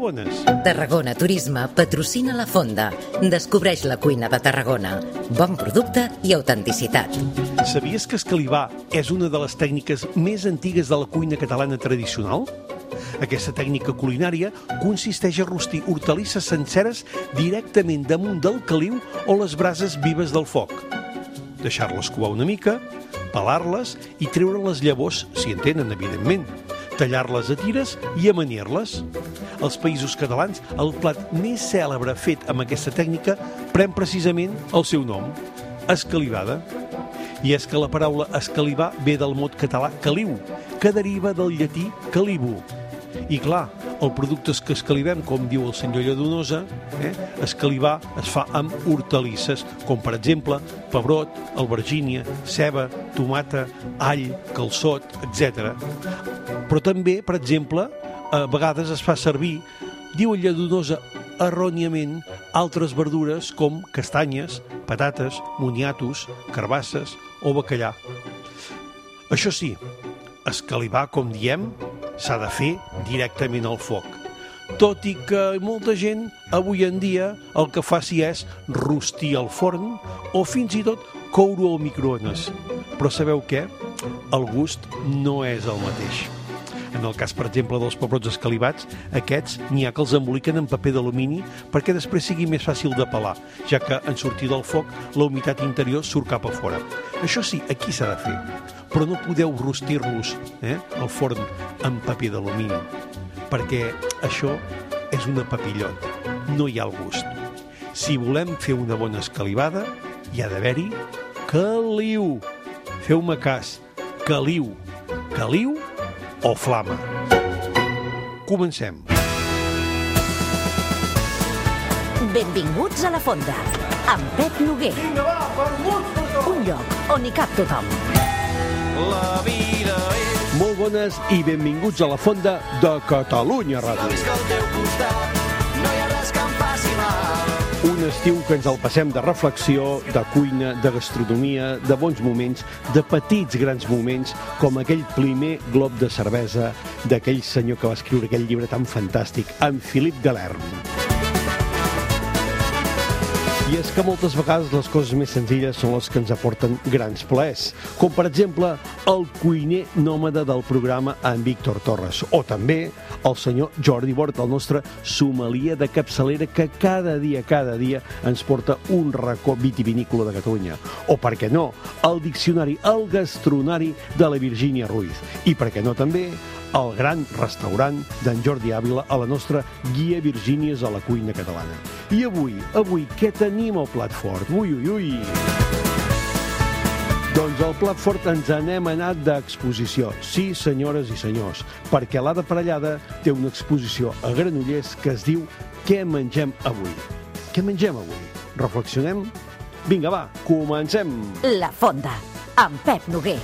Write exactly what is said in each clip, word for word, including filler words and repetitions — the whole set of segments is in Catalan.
bones. Tarragona Turisme patrocina La Fonda. Descobreix la cuina de Tarragona. Bon producte i autenticitat. Sabies que escalivar és una de les tècniques més antigues de la cuina catalana tradicional? Aquesta tècnica culinària consisteix a rostir hortalisses senceres directament damunt del caliu o les brases vives del foc. Deixar-les covar una mica, pelar-les i treure les llavors, si en tenen, evidentment. Tallar-les a tires i amanir-les. Als Països Catalans, el plat més cèlebre fet amb aquesta tècnica pren precisament el seu nom, escalivada. I és que la paraula escalivar ve del mot català caliu, que deriva del llatí calibu. I clar, el producte que escalivem, com diu el senyor Lladonosa, eh, escalivar es fa amb hortalisses, com per exemple pebrot, albergínia, ceba, tomata, all, calçot, etcètera. Però també, per exemple, a vegades es fa servir, diu el Lladonosa erròniament, altres verdures com castanyes, patates, moniatos, carbasses o bacallà. Això sí, escalivar, com diem, s'ha de fer directament al foc. Tot i que molta gent avui en dia el que faci és rostir al forn o fins i tot coure al microones. Però sabeu què? El gust no és el mateix. En el cas, per exemple, dels pebrots escalivats, aquests n'hi ha que els emboliquen en paper d'alumini perquè després sigui més fàcil de pelar, ja que en sortir del foc la humitat interior surt cap a fora. Això sí, aquí s'ha de fer, però no podeu rostir-los eh, al forn en paper d'alumini, perquè això és una papillota, no hi ha el gust. Si volem fer una bona escalivada, hi ha d'haver-hi caliu. Feu-me cas, caliu, caliu o flama. Comencem. Benvinguts a La Fonda, amb Pep Noguer. Un lloc on hi cap tothom. La vida és... Molt bones i benvinguts a La Fonda de Catalunya Ràdio. Sabis que al teu costat no hi ha res que em faci mal. Un estiu que ens el passem de reflexió, de cuina, de gastronomia, de bons moments, de petits grans moments, com aquell primer glob de cervesa d'aquell senyor que va escriure aquell llibre tan fantàstic, en Philippe Galern. I és que moltes vegades les coses més senzilles són les que ens aporten grans plaers, com per exemple el cuiner nòmada del programa, en Víctor Torres, o també el senyor Jordi Bort, el nostre sommelier de capçalera que cada dia, cada dia ens porta un racó vitivinícola de Catalunya. O, per què no, el diccionari, el gastronari de la Virgínia Ruiz. I, per què no, també el gran restaurant d'en Jordi Ávila a la nostra guia Virgínies a la cuina catalana. I avui, avui, què tenim al plat fort? Ui, ui, ui! Doncs al plat fort ens n'hem anat d'exposició. Sí, senyores i senyors, perquè l'Ada Parellada té una exposició a Granollers que es diu Què mengem avui? Què mengem avui? Reflexionem? Vinga, va, comencem! La Fonda, amb Pep Noguer.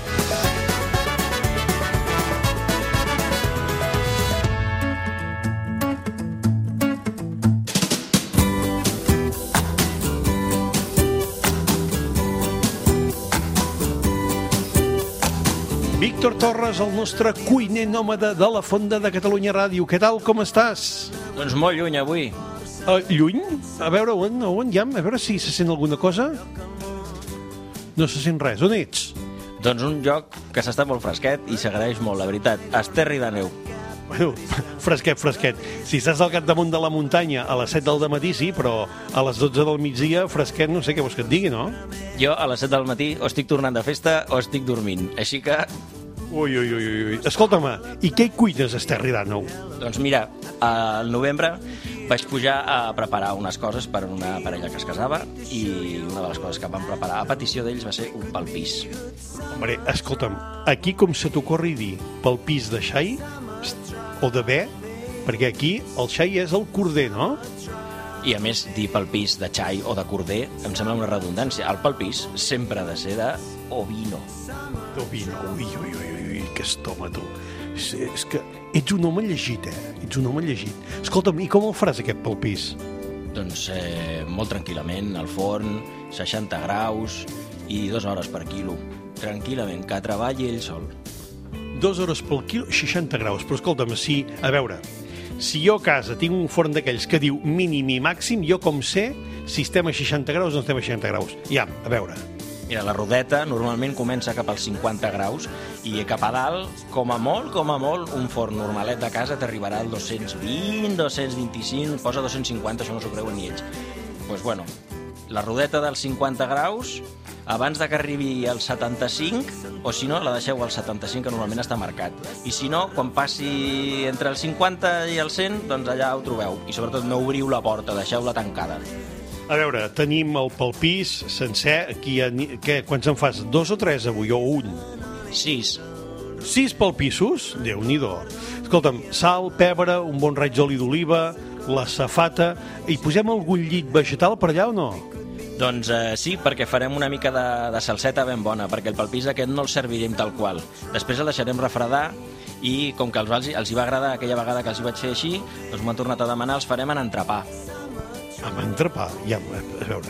Víctor Torres, el nostre cuiner nòmada de La Fonda de Catalunya Ràdio. Què tal, com estàs? Doncs molt lluny avui. Uh, lluny? A veure, on, on hi ha? A veure si se sent alguna cosa. No se sent res. On ets? Doncs un lloc que s'està molt fresquet i s'agraeix molt, la veritat. Esterri d'Àneu. Bueno, fresquet, fresquet. Si estàs al capdamunt de la muntanya a les set del dematí, sí, però a les dotze del migdia, fresquet, no sé què vols que et digui, no? Jo a les set del matí o estic tornant de festa o estic dormint. Així que... Ui, ui, ui, ui. Escolta'm, i què hi cuines a Esterri d'Àneu? Doncs mira, al novembre vaig pujar a preparar unes coses per una parella que es casava i una de les coses que vam preparar a petició d'ells va ser un palpís. Hombre, escolta'm, aquí com se t'ocorri dir palpís de xai o de bé, perquè aquí el xai és el corder, no? I a més, dir palpís de xai o de corder em sembla una redundància. El palpís sempre ha de ser de ovino. D'ovino, ui, ui, ui, ui, que estoma, tu. És, és que ets un home llegit, eh? Ets un home llegit. Escolta'm, i com el faràs, aquest palpís? Doncs eh, molt tranquil·lament, al forn, seixanta graus i dues hores per quilo. Tranquil·lament, que treballi ell sol. Dues hores pel quilo, seixanta graus. Però escolta'm, si, a veure, si jo a casa tinc un forn d'aquells que diu mínim i màxim, jo com sé si estem a seixanta graus o no estem a seixanta graus. Ja, a veure. Mira, la rodeta normalment comença cap als cinquanta graus i cap a dalt, com a molt, com a molt, un forn normalet de casa t'arribarà al dos-cents vint, dos-cents vint-i-cinc, posa dos-cents cinquanta, això no s'ho creuen ni ells. Doncs, pues, bueno, la rodeta dels cinquanta graus, abans de que arribi als setanta-cinc, o si no, la deixeu als setanta-cinc, que normalment està marcat. I si no, quan passi entre el cinquanta i el cent, doncs allà ho trobeu. I sobretot no obriu la porta, deixeu-la tancada. A veure, tenim el pel pis sencer, aquí, què, quants en fas? Dos o tres avui, o un? Sis. Sis pel pisos? Déu-n'hi-do. Escolta'm, sal, pebre, un bon raig d'oli d'oliva, la safata... I posem algun llit vegetal per allà o no? Doncs eh, sí, perquè farem una mica de, de salseta ben bona, perquè el pelpís aquest no el servirem tal qual. Després el deixarem refredar i com que els, els hi va agradar aquella vegada que els hi vaig fer així, doncs m'han tornat a demanar, els farem en entrepà. Amb entrepà, ja, a veure.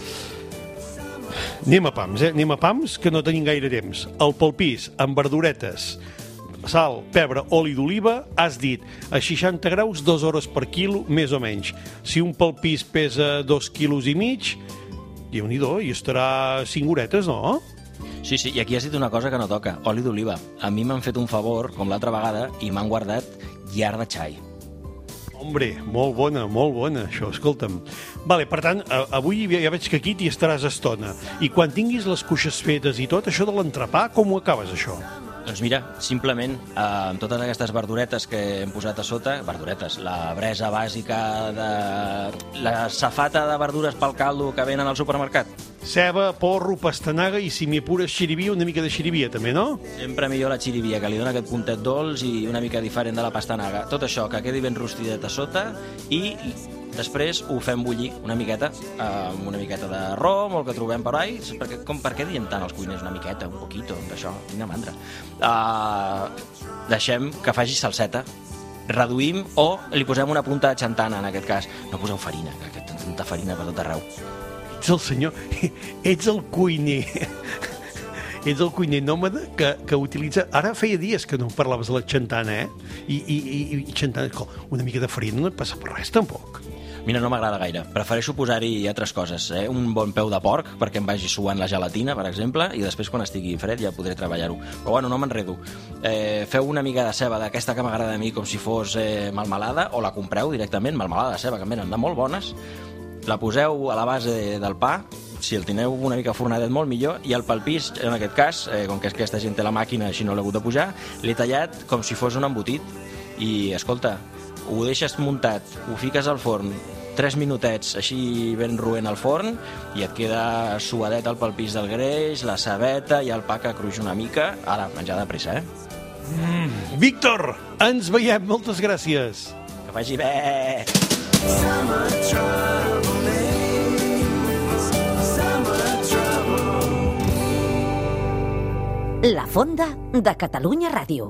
Anem a pams, eh? Anem a pams, que no tenim gaire temps. El pelpís, amb verduretes, sal, pebre, oli d'oliva, has dit a seixanta graus, dues hores per quilo, més o menys. Si un pelpís pesa dos quilos i mig, Déu-n'hi-do, i estarà cinc horetes, no? Sí, sí, i aquí has dit una cosa que no toca, oli d'oliva. A mi m'han fet un favor, com l'altra vegada, i m'han guardat llar de xai. Hombre, molt bona, molt bona, això, escolta'm. Vale, per tant, avui ja veig que aquí t'hi estaràs estona. I quan tinguis les cuixes fetes i tot, això de l'entrepà, com ho acabes, això? Doncs mira, simplement, eh, amb totes aquestes verduretes que hem posat a sota, verduretes, la bresa bàsica de... la safata de verdures pel caldo que venen al supermercat. Ceba, porro, pastanaga i, si m'hi apures, xirivia, una mica de xirivia, també, no? Sempre millor la xirivia, que li dona aquest puntet dolç i una mica diferent de la pastanaga. Tot això, que quedi ben rostidet a sota i després ho fem bullir una miqueta, amb una miqueta de rom o el que trobem per ahí. Perquè, com, per què diem tant als cuiners una miqueta, un poquito, d'això, quina mandra. Uh, deixem que faci salseta, reduïm o li posem una punta de xantana, en aquest cas. No poseu farina, que tanta farina per tot arreu. Ets el senyor, ets el cuiner, ets el cuiner nòmada que, que utilitza... Ara feia dies que no parlaves de la xantana, eh? I, i, i, i xantana, una mica de farina no et passa per res, tampoc. Mira, no m'agrada gaire. Prefereixo posar-hi altres coses, eh? Un bon peu de porc perquè em vagi suant la gelatina, per exemple, i després quan estigui fred ja podré treballar-ho. Però bueno, no m'enredo. Eh, feu una mica de ceba d'aquesta que m'agrada a mi com si fos eh, melmelada, o la compreu directament, melmelada de ceba, que en venen de molt bones. La poseu a la base del pa, si el teniu una mica fornadet molt millor, i el pelpís, en aquest cas, eh, com que aquesta gent té la màquina, així no l'he hagut de pujar, l'he tallat com si fos un embotit. I, escolta, ho deixes muntat, ho fiques al forn, tres minutets així ben roent al forn, i et queda suadet el pelpís del greix, la cebeta i el pa que cruix una mica. Ara, menjar de pressa, eh? Mm. Víctor, ens veiem, moltes gràcies. Que vagi bé! La Fonda de Catalunya Ràdio.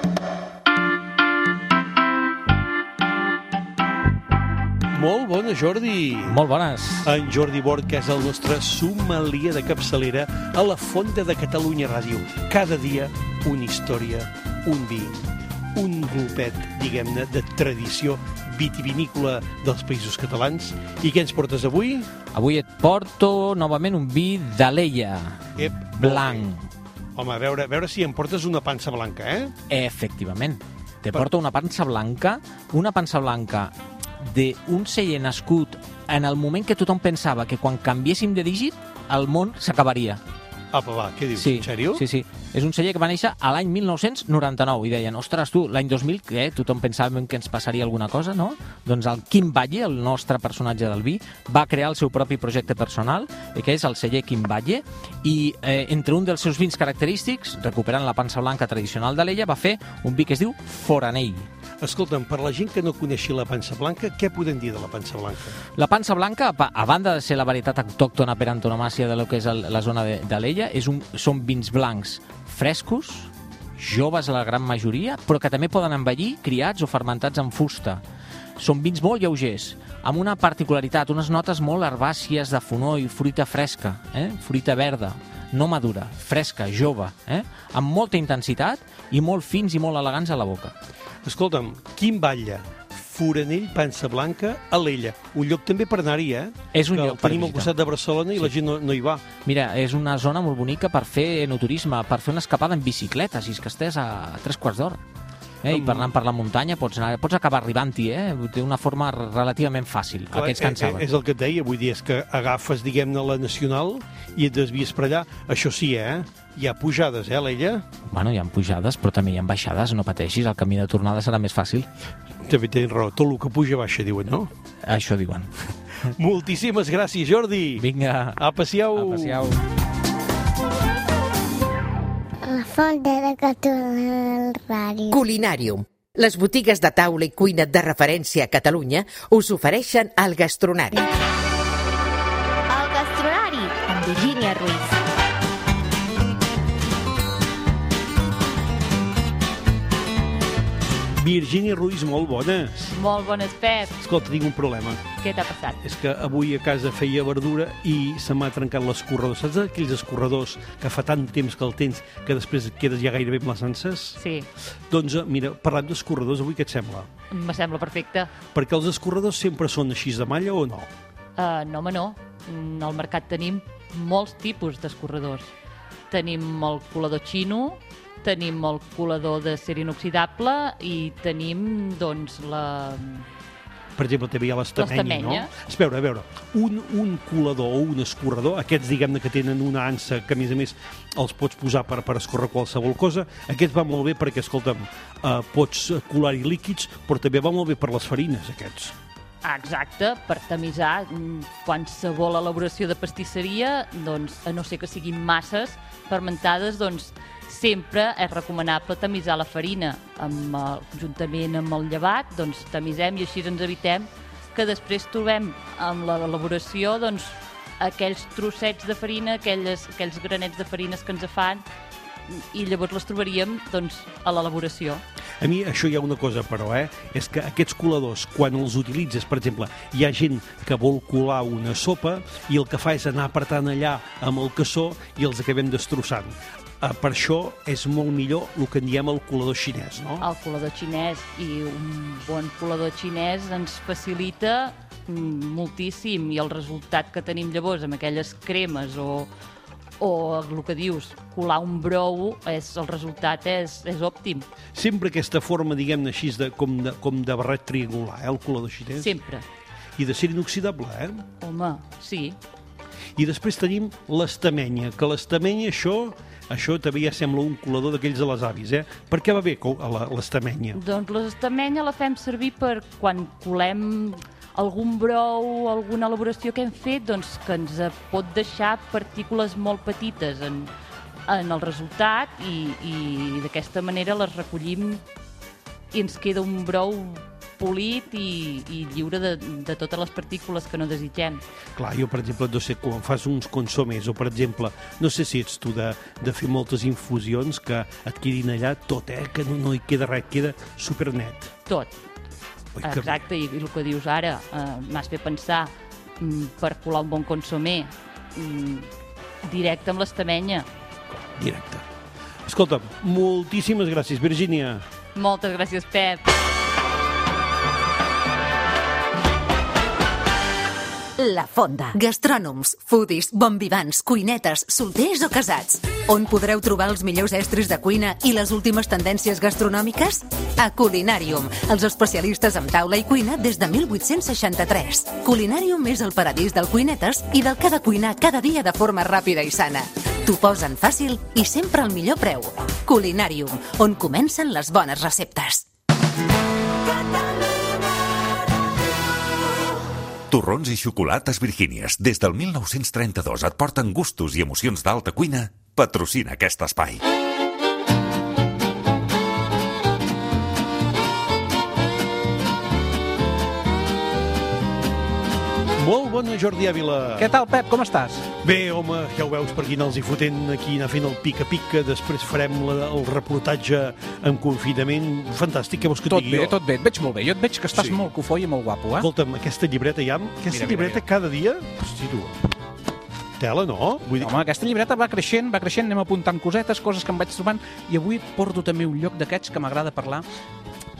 Molt bona, Jordi. Molt bones. En Jordi Bort, que és el nostre sommelier de capçalera a la Fonda de Catalunya Ràdio. Cada dia una història, un vi, un glopet, diguem-ne, de tradició vitivinícola dels Països Catalans. I què ens portes avui? Avui et porto novament un vi d'Alella, Ep, blanc. Home, a veure, a veure si em portes una pansa blanca, eh? Efectivament. Te porto una pansa blanca, una pansa blanca d'un celler nascut en el moment que tothom pensava que quan canviéssim de dígit el món s'acabaria. Apa, va, què dius? Sí, En sèrio? sí, sí. És un celler que va néixer a l'any mil nou-cents noranta-nou i deien, ostres, tu, l'any dos mil, que tothom pensàvem que ens passaria alguna cosa, no? Doncs el Quim Batlle, el nostre personatge del vi, va crear el seu propi projecte personal, que és el celler Quim Batlle, i eh, entre un dels seus vins característics, recuperant la pansa blanca tradicional d'Alella, va fer un vi que es diu Foranell. Escolta'm, per la gent que no coneixi la pansa blanca, què podem dir de la pansa blanca? La pansa blanca, a banda de ser la varietat autòctona per antonomàsia de lo que és el, la zona d'Alella, és un, són vins blancs frescos, joves a la gran majoria, però que també poden envellir criats o fermentats en fusta. Són vins molt lleugers, amb una particularitat, unes notes molt herbàcies de fonoll, fruita fresca, eh? fruita verda, no madura, fresca, jove, eh? amb molta intensitat i molt fins i molt elegants a la boca. Escolta'm, Quim Batlle, Foranell, Pansa Blanca, Alella. Un lloc també per anar-hi, eh? És un que lloc per tenim al visitar. costat de Barcelona i sí. la gent no, no hi va. Mira, és una zona molt bonica per fer enoturisme, per fer una escapada en bicicleta, si és que estàs a tres quarts d'hora. Eh? I per anar per la muntanya pots, anar, pots acabar arribant-hi, eh? D'una forma relativament fàcil, Clar, aquests que en saben. És el que et deia, vull dir, és que agafes, diguem-ne, la Nacional i et desvies per allà. Això sí, eh? Hi ha pujades, eh, l'Ella? Bueno, hi ha pujades, però també hi ha baixades, no pateixis, el camí de tornada serà més fàcil. També tens raó, tot el que puja baixa, diuen, no? Això diuen. Moltíssimes gràcies, Jordi. Vinga. Apa, siau. Apa, siau. La fonda de Catalunya Ràdio. Culinàrium. Les botigues de taula i cuina de referència a Catalunya us ofereixen el gastronari. El gastronari amb Virgínia Ruiz. Virgínia Ruiz, molt bones. Molt bones, Pep. Escolta, tinc un problema. Què t'ha passat? És que avui a casa feia verdura i se m'ha trencat l'escorredor. Saps aquells escorredors que fa tant temps que el tens que després et quedes ja gairebé amb les anses? Sí, Doncs, mira, parlant d'escorredors, avui què et sembla? me sembla perfecte. Perquè els escorredors sempre són així de malla o no? Uh, no, home, no. Mm, Al mercat tenim molts tipus d'escorredors. Tenim el colador xino, tenim el colador d'acer inoxidable i tenim, doncs, la... Per exemple, també hi ha l'estamenya, no? L'estamenya. A veure, a veure, un, un colador o un escorredor, aquests, diguem-ne, que tenen una ansa que, a més a més, els pots posar per, per escórrer qualsevol cosa, aquests va molt bé perquè, escolta'm, eh, pots colar-hi líquids, però també va molt bé per les farines, aquests. Exacte, per tamisar mm, qualsevol elaboració de pastisseria, doncs, a no ser que siguin masses fermentades, doncs, sempre és recomanable tamisar la farina amb el, juntament amb el llevat, doncs tamisem i així ens evitem que després trobem amb l'elaboració doncs, aquells trossets de farina, aquelles, aquells granets de farines que ens fan i llavors les trobaríem doncs, a l'elaboració. A mi això hi ha una cosa, però, eh? És que aquests coladors, quan els utilitzes, per exemple, hi ha gent que vol colar una sopa i el que fa és anar apretant allà amb el cassó i els acabem destrossant. Uh, per això és molt millor el que en diem el colador xinès, no? El colador xinès i un bon colador xinès ens facilita mm, moltíssim i el resultat que tenim llavors amb aquelles cremes o, o el que dius, colar un brou, és, el resultat és, és òptim. Sempre aquesta forma, diguem-ne així, de, com, de, com de barret triangular, eh, el colador xinès. Sempre. I de ser inoxidable, eh? Home, sí. I després tenim l'estamenya, que l'estamenya, això, això també ja sembla un colador d'aquells de les avis, eh? Per què va bé co- la- l'estamenya? Doncs l'estamenya la fem servir per quan colem algun brou, alguna elaboració que hem fet, doncs que ens pot deixar partícules molt petites en, en el resultat i, i d'aquesta manera les recollim i ens queda un brou polit i, i lliure de, de totes les partícules que no desitgem. Clar, jo, per exemple, no sé, quan fas uns consomés o, per exemple, no sé si ets tu de, de fer moltes infusions que et quedin allà tot, eh? Que no, no hi queda res, queda supernet. Tot. Oi, que bé. Exacte, i, i el que dius ara, eh, m'has fet pensar mm, per colar un bon consomé mm, directe amb l'estamenya. Directe. Escolta'm, moltíssimes gràcies, Virgínia. Moltes gràcies, Pep. La Fonda. Gastrònoms, foodies, bonvivants, cuinetes, solters o casats. On podreu trobar els millors estris de cuina i les últimes tendències gastronòmiques? A Culinàrium, els especialistes en taula i cuina des de mil vuit-cents seixanta-tres. Culinàrium és el paradís del cuinetes i del que ha de cuinar cada dia de forma ràpida i sana. T'ho posen fàcil i sempre al millor preu. Culinàrium, on comencen les bones receptes. Torrons i xocolates Virgínies, des del mil nou-cents trenta-dos et porten gustos i emocions d'alta cuina, patrocina aquest espai. Molt bona, Jordi Ávila. Què tal, Pep? Com estàs? Bé, home, ja ho veus per aquí anar els hi fotent aquí, anar fent el pica-pica, després farem la, el reportatge en confinament. Fantàstic, què vols que et Tot digui bé, jo? tot bé, et veig molt bé. Jo et veig que estàs Sí. molt cofoi i molt guapo, eh? Escolta'm, aquesta llibreta ja, aquesta Mira, mira, llibreta mira. cada dia, hosti tu, tela, no? Vull dir, Home, aquesta llibreta va creixent, va creixent, anem apuntant cosetes, coses que em vaig trobant, i avui et porto també un lloc d'aquests que m'agrada parlar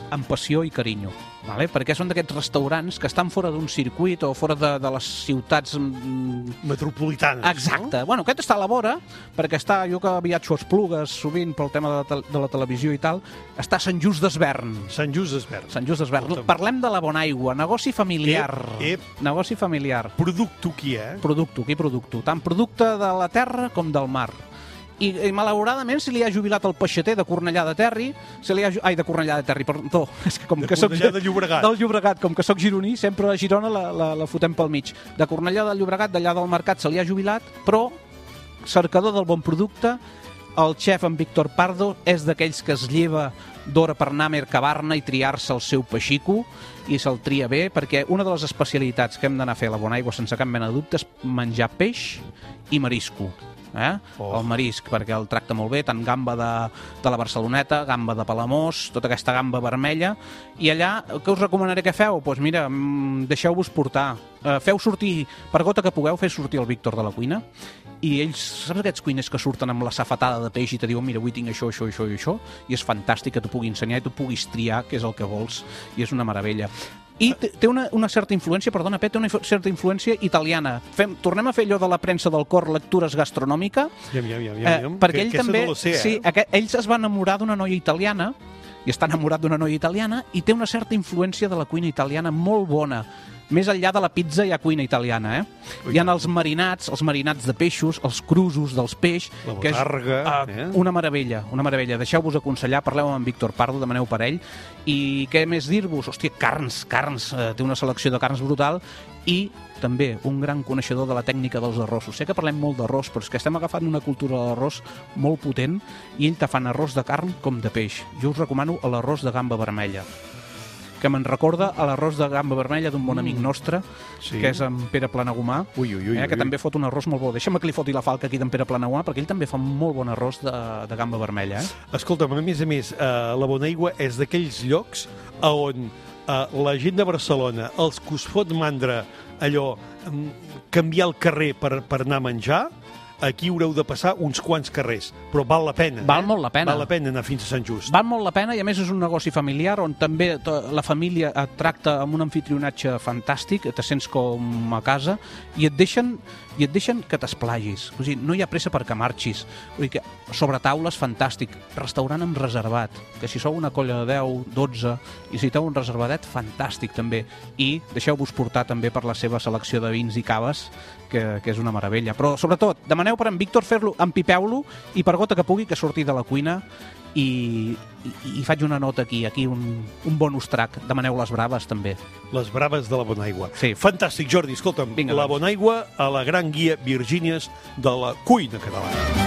amb passió i carinyo, vale? Perquè són d'aquests restaurants que estan fora d'un circuit o fora de, de les ciutats metropolitanes. Exacte. No? Bueno, aquest està a la vora, perquè està, jo que viatjo a Esplugues sovint pel tema de la, de la televisió i tal, està a Sant Just d'Esvern. Sant Just d'Esvern. Sant Just d'Esvern. Parlem de la Bonaigua, negoci familiar. Ep, ep. Negoci familiar. Producto aquí, eh? Producto, aquí producto. Tant producte de la terra com del mar. I, i malauradament se li ha jubilat el peixater de Cornellà de Terri, se li ha, ai, de Cornellà de Terri, perdó, és que com de que soc Cornellà de Llobregat. Del Llobregat, com que soc gironí, sempre a Girona la, la, la fotem pel mig. De Cornellà del Llobregat, d'allà del mercat, se li ha jubilat, però cercador del bon producte, el xef en Víctor Pardo és d'aquells que es lleva d'hora per anar a Mercabarna i triar-se el seu peixico, i se'l tria bé, perquè una de les especialitats que hem d'anar a fer a la Bonaigua sense cap mena de dubte és menjar peix i marisco. Eh? Oh. El marisc, perquè el tracta molt bé, tant gamba de, de la Barceloneta, gamba de Palamós, tota aquesta gamba vermella. I allà, què us recomanaré que feu? Doncs pues mira, deixeu-vos portar. Eh, feu sortir, per gota que pugueu, feu sortir el Víctor de la cuina, i ells, saps aquests cuiners que surten amb la safatada de peix i te diuen, mira, avui tinc això, això, això i això, i és fantàstic que t'ho pugui ensenyar i tu puguis triar què és el que vols, i és una meravella. I té una, una certa influència, perdona, Pet, té una certa influència italiana. Fem, tornem a fer allò de la premsa del cor, lectures gastronòmica, ja, ja, ja, ja, eh, ja. perquè ell que, també, que sé, eh? sí, aquest, ell es va enamorar d'una noia italiana, i està enamorat d'una noia italiana, i té una certa influència de la cuina italiana molt bona. Més enllà de la pizza hi ha cuina italiana, eh? Ui, hi ha els marinats, els marinats de peixos, els crusos dels peix, la que és botarga, uh, eh? una meravella, una meravella. Deixeu-vos aconsellar, parleu amb en Víctor Pardo, demaneu per ell, i què més dir-vos? Hòstia, carns, carns, eh, té una selecció de carns brutal, i també un gran coneixedor de la tècnica dels arrossos. Sé que parlem molt d'arròs, però és que estem agafant una cultura de l'arròs molt potent, i ell te fan arròs de carn com de peix. Jo us recomano l'arròs de gamba vermella, que me'n recorda a l'arròs de gamba vermella d'un bon amic nostre, sí, que és en Pere Planagumà, ui, ui, ui, eh, que ui. també fot un arròs molt bo. Deixa'm que li foti la falca aquí d'en Pere Planagumà, perquè ell també fa molt bon arròs de, de gamba vermella. Eh? Escolta'm, a més a més, eh, la Bonaigua és d'aquells llocs on eh, la gent de Barcelona, els que us fot mandra allò, canviar el carrer per, per anar a menjar, aquí haureu de passar uns quants carrers, però val la pena. Val eh? molt la pena. Val la pena anar fins a Sant Just. Val molt la pena, i a més és un negoci familiar on també la família et tracta amb un anfitrionatge fantàstic, te sents com a casa, i et deixen, i et deixen que t'esplagis. O sigui, no hi ha pressa perquè marxis. Vull dir que sobre taula és fantàstic. Restaurant amb reservat, que si sou una colla de deu, dotze, i si teniu un reservadet, fantàstic també. I deixeu-vos portar també per la seva selecció de vins i caves, que, que és una meravella. Però sobretot, demaneu per en Víctor fer-lo, empipeu-lo, i per gota que pugui que surti de la cuina, i, i, i faig una nota aquí, aquí un, un bonus track. Demaneu les braves també. Les braves de la Bonaigua. Sí. Fantàstic, Jordi, escolta'm, vinga, la doncs. Bonaigua a la gran guia Virgínies de la cuina catalana.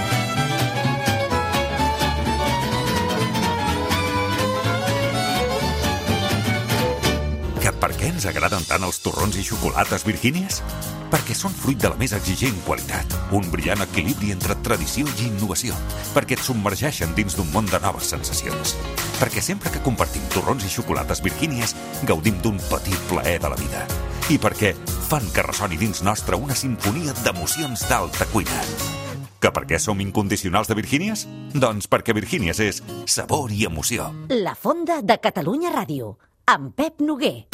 Que per què ens agraden tant els torrons i xocolates Virgínies? Perquè són fruit de la més exigent qualitat, un brillant equilibri entre tradició i innovació, perquè et submergeixen dins d'un món de noves sensacions, perquè sempre que compartim torrons i xocolates Virgínies gaudim d'un petit plaer de la vida, i perquè fan que ressoni dins nostre una sinfonia d'emocions d'alta cuina. Que per què som incondicionals de Virgínies? Doncs perquè Virgínies és sabor i emoció. La Fonda de Catalunya Ràdio, amb Pep Noguer.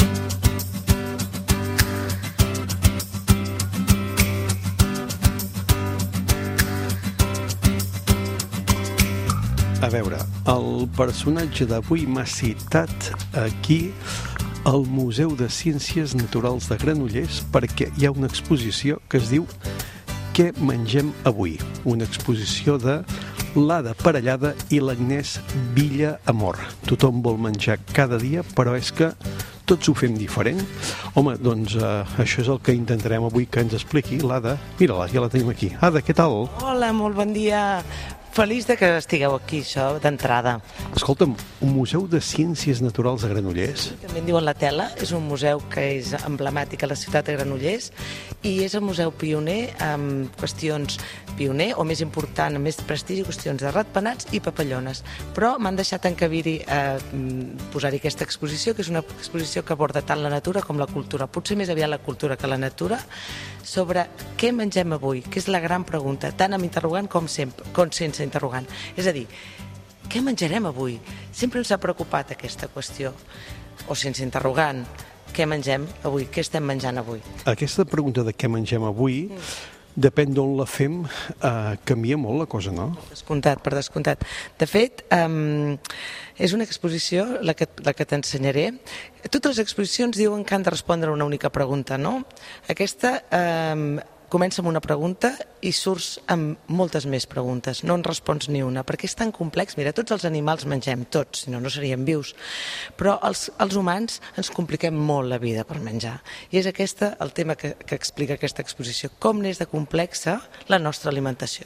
A veure, el personatge d'avui m'ha citat aquí al Museu de Ciències Naturals de Granollers perquè hi ha una exposició que es diu Què mengem avui? Una exposició de l'Ada Parellada i l'Agnès Villa Amor. Tothom vol menjar cada dia, però és que tots ho fem diferent. Home, doncs uh, això és el que intentarem avui que ens expliqui l'Ada. Mira-la, ja la tenim aquí. Ada, què tal? Hola, molt bon dia. Feliç de que estigueu aquí, això, d'entrada. Escolta'm, un museu de ciències naturals de Granollers. També en diuen La Tela, és un museu que és emblemàtic a la ciutat de Granollers i és el museu pioner amb qüestions pioner, o més important, amb més prestigi, qüestions de ratpenats i papallones. Però m'han deixat encabir-hi, eh, posar-hi aquesta exposició, que és una exposició que aborda tant la natura com la cultura, potser més aviat la cultura que la natura, sobre què mengem avui, que és la gran pregunta, tant amb interrogant com, sempre, com sense interrogant. És a dir, què menjarem avui? Sempre ens ha preocupat aquesta qüestió, o sense interrogant, què mengem avui, què estem menjant avui? Aquesta pregunta de què mengem avui, mm. depèn d'on la fem, eh, canvia molt la cosa, no? Per descomptat, per descomptat. De fet, um, és una exposició, la que, la que t'ensenyaré. Totes les exposicions diuen que han de respondre a una única pregunta, no? Aquesta um, comença amb una pregunta i surts amb moltes més preguntes. No en respons ni una, perquè és tan complex. Mira, tots els animals mengem, tots, si no, no seríem vius. Però els, els humans ens compliquem molt la vida per menjar. I és aquest el tema que, que explica aquesta exposició. Com n'és de complexa la nostra alimentació.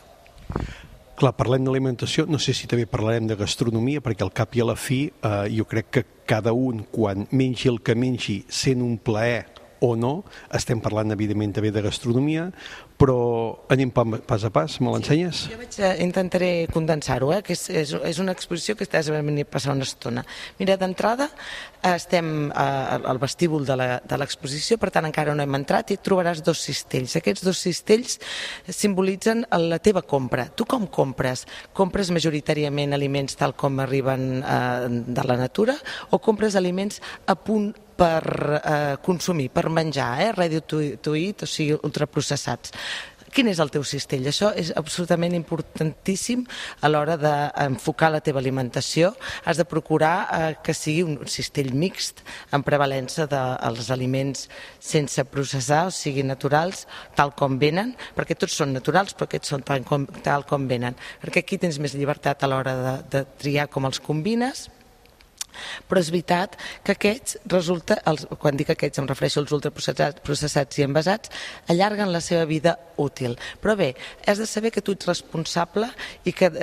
Clar, parlem d'alimentació, no sé si també parlarem de gastronomia, perquè al cap i a la fi eh, jo crec que cada un, quan mengi el que mengi, sent un plaer o no, estem parlant evidentment també de gastronomia, però anem pas a pas, me l'ensenyes? Sí, jo vaig, eh, intentaré condensar-ho, eh, que és, és, és una exposició que estàs venint a passar una estona. Mira, d'entrada estem eh, al vestíbul de l'exposició, per tant encara no hem entrat, i trobaràs dos cistells. Aquests dos cistells simbolitzen la teva compra. Tu com compres? Compres majoritàriament aliments tal com arriben eh, de la natura, o compres aliments a punt per eh, consumir, per menjar, eh, ready to, to eat, o sigui, ultraprocessats. Quin és el teu cistell? Això és absolutament importantíssim a l'hora d'enfocar la teva alimentació. Has de procurar eh, que sigui un cistell mixt, en prevalença dels aliments sense processar, o sigui, naturals, tal com venen, perquè tots són naturals, però aquests són tal com, tal com venen. Perquè aquí tens més llibertat a l'hora de, de triar com els combines. Però és veritat que aquests resulta, els, quan dic aquests em refereixo als ultraprocessats processats i envasats, allarguen la seva vida útil. Però bé, has de saber que tu ets responsable i que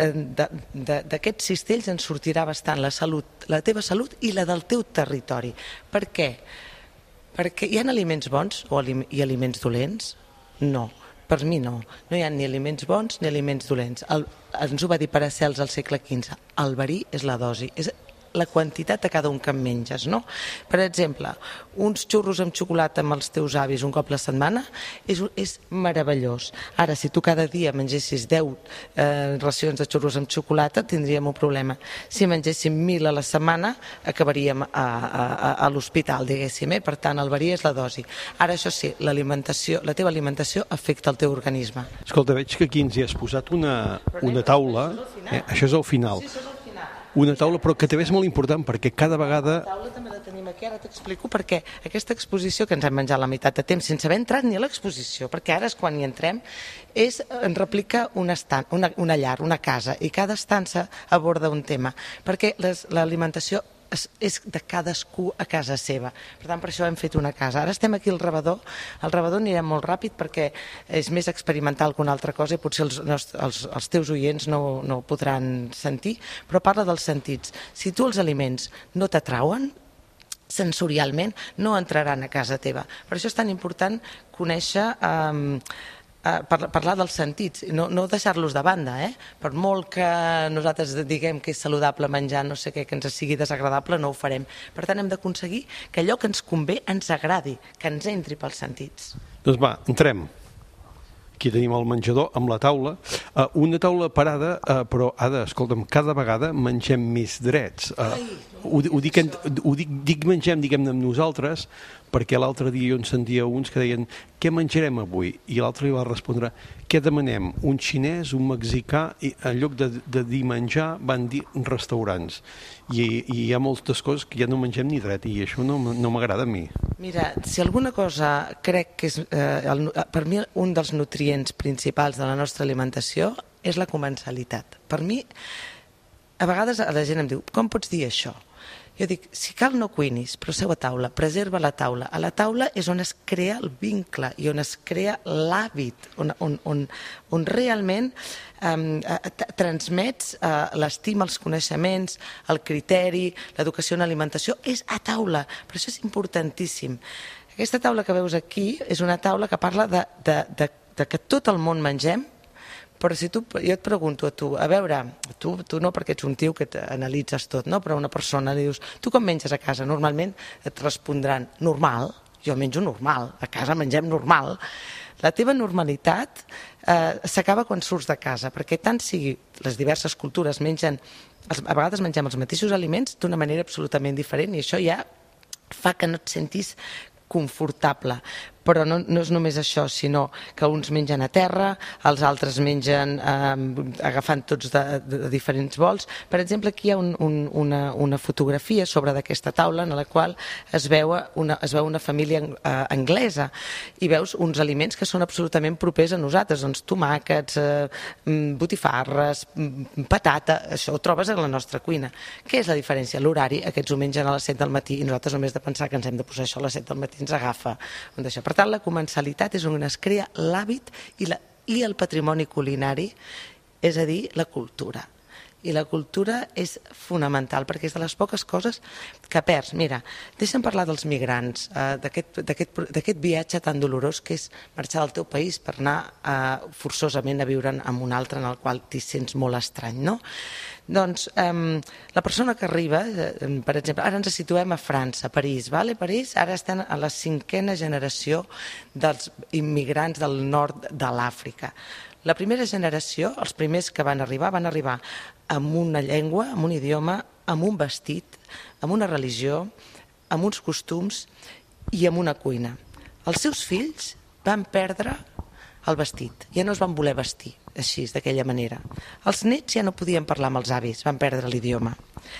d'aquests cistells en sortirà bastant la salut, la teva salut i la del teu territori. Per què? Perquè hi ha aliments bons o alim, i aliments dolents? No. Per mi no. No hi ha ni aliments bons ni aliments dolents. El, ens ho va dir Paracels al segle quinze. El verí és la dosi. És la quantitat de cada un que en menges, no? Per exemple, uns xurros amb xocolata amb els teus avis un cop la setmana és, és meravellós. Ara, si tu cada dia mengessis deu eh, racions de xurros amb xocolata, tindríem un problema. Si mengéssim mil a la setmana, acabaríem a, a, a, a l'hospital, diguéssim, eh? Per tant, el verí és la dosi. Ara, això sí, l'alimentació, la teva alimentació afecta el teu organisme. Escolta, veig que aquí ens hi has posat una, una taula, eh? Això és al final. Sí, això és al final. Una taula, però que també és molt important, perquè cada vegada... La taula també la tenim aquí, ara t'explico perquè aquesta exposició, que ens hem menjat la meitat de temps sense haver entrat ni a l'exposició, perquè ara és quan hi entrem, és, en replica una, estan, una, una llar, una casa, i cada estança aborda un tema, perquè l'alimentació és, és de cadascú a casa seva. Per tant, per això hem fet una casa. Ara estem aquí al rebedor. Al rebedor anirem molt ràpid perquè és més experimental que una altra cosa i potser els, els, els teus oients no, no ho podran sentir, però parla dels sentits. Si tu els aliments no t'atrauen, sensorialment, no entraran a casa teva. Per això és tan important conèixer... Eh, Uh, parlar dels sentits, no, no deixar-los de banda, eh? Per molt que nosaltres diguem que és saludable menjar no sé què, que ens sigui desagradable, no ho farem. Per tant, hem d'aconseguir que allò que ens convé ens agradi, que ens entri pels sentits. Doncs va, entrem. Aquí tenim el menjador amb la taula. Uh, una taula parada, uh, però, Ada, escolta'm, cada vegada mengem més drets. Uh, ho, ho, dic, ho dic, dic mengem, diguem-ne, amb nosaltres, perquè l'altre dia jo en sentia uns que deien què menjarem avui? I l'altre li va respondre què demanem? Un xinès, un mexicà, i en lloc de, de dir menjar van dir restaurants. I, i hi ha moltes coses que ja no mengem ni dret i això no, no m'agrada a mi. Mira, si alguna cosa crec que és eh, el, per mi un dels nutrients principals de la nostra alimentació és la comensalitat. Per mi, a vegades la gent em diu com pots dir això? Jo dic, si cal no cuinis, però seu a taula, preserva la taula. A la taula és on es crea el vincle i on es crea l'hàbit, on, on, on, on realment eh, transmets eh, l'estima, els coneixements, el criteri, l'educació en alimentació, és a taula. Per això és importantíssim. Aquesta taula que veus aquí és una taula que parla de, de, de, de que tot el món mengem, però si tu, jo et pregunto a tu, a veure, tu, tu no perquè ets un tio que analitzes tot, no? Però una persona li dius, tu com menges a casa? Normalment et respondran, normal, jo menjo normal, a casa mengem normal. La teva normalitat eh, s'acaba quan surts de casa, perquè tant sigui les diverses cultures mengen, a vegades mengem els mateixos aliments d'una manera absolutament diferent i això ja fa que no et sentis confortable. Però no, no és només això, sinó que uns mengen a terra, els altres mengen eh, agafant tots de, de diferents vols. Per exemple, aquí hi ha un, un, una, una fotografia sobre d'aquesta taula en la qual es veu una, es veu una família eh, anglesa i veus uns aliments que són absolutament propers a nosaltres, doncs tomàquets, eh, botifarres, patata, això ho trobes a la nostra cuina. Què és la diferència? L'horari, aquests ho mengen a les set del matí i nosaltres només de pensar que ens hem de posar això a les set del matí ens agafa. Per tant, la comensalitat és on es crea l'hàbit i, la, i el patrimoni culinari, és a dir, la cultura. I la cultura és fonamental, perquè és de les poques coses que perds. Mira, deixa'm parlar dels migrants, eh, d'aquest viatge tan dolorós que és marxar del teu país per anar eh, forçosament a viure en un altre en el qual t'hi sents molt estrany, no? Doncs eh, la persona que arriba, eh, per exemple, ara ens situem a França, a París, vale? París ara estan a la cinquena generació dels immigrants del nord de l'Àfrica. La primera generació, els primers que van arribar, van arribar amb una llengua, amb un idioma, amb un vestit, amb una religió, amb uns costums i amb una cuina. Els seus fills van perdre el vestit, ja no es van voler vestir així, d'aquella manera. Els nets ja no podien parlar amb els avis, van perdre l'idioma.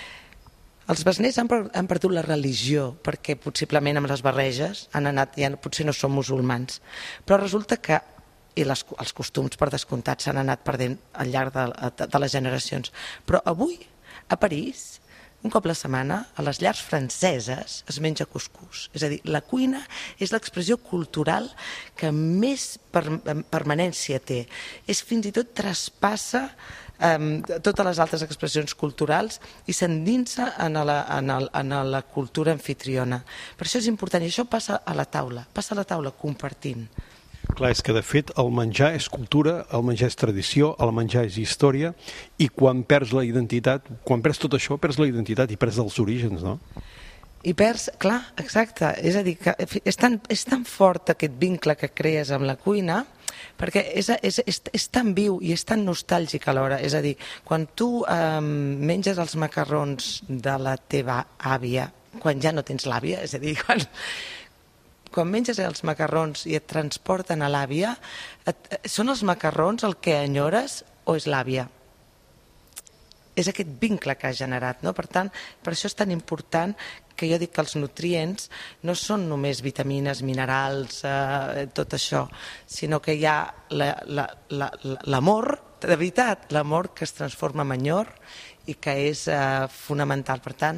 Els besnets han, han perdut la religió perquè possiblement amb les barreges han anat, ja potser no són musulmans, però resulta que i les, els costums per descomptat s'han anat perdent al llarg de, de, de les generacions. Però avui, a París, un cop la setmana, a les llars franceses es menja cuscús. És a dir, la cuina és l'expressió cultural que més per, permanència té. És fins i tot traspassa um, totes les altres expressions culturals i s'endinsa en, la, en, el, en la cultura anfitriona. Per això és important, i això passa a la taula, passa a la taula compartint. Clar, és que de fet el menjar és cultura, el menjar és tradició, el menjar és història i quan perds la identitat, quan perds tot això, perds la identitat i perds els orígens, no? I perds, clar, exacte, és a dir, que és tan, és tan fort aquest vincle que crees amb la cuina perquè és, és, és, és tan viu i és tan nostàlgic alhora, és a dir, quan tu eh, menges els macarrons de la teva àvia, quan ja no tens l'àvia, és a dir, quan... Quan menges els macarrons i et transporten a l'àvia, són els macarrons el que enyores o és l'àvia? És aquest vincle que has generat, no? Per tant, per això és tan important que jo dic que els nutrients no són només vitamines, minerals, eh, tot això, sinó que hi ha l'amor, de veritat, l'amor que es transforma en enyor i que és eh, fonamental. Per tant,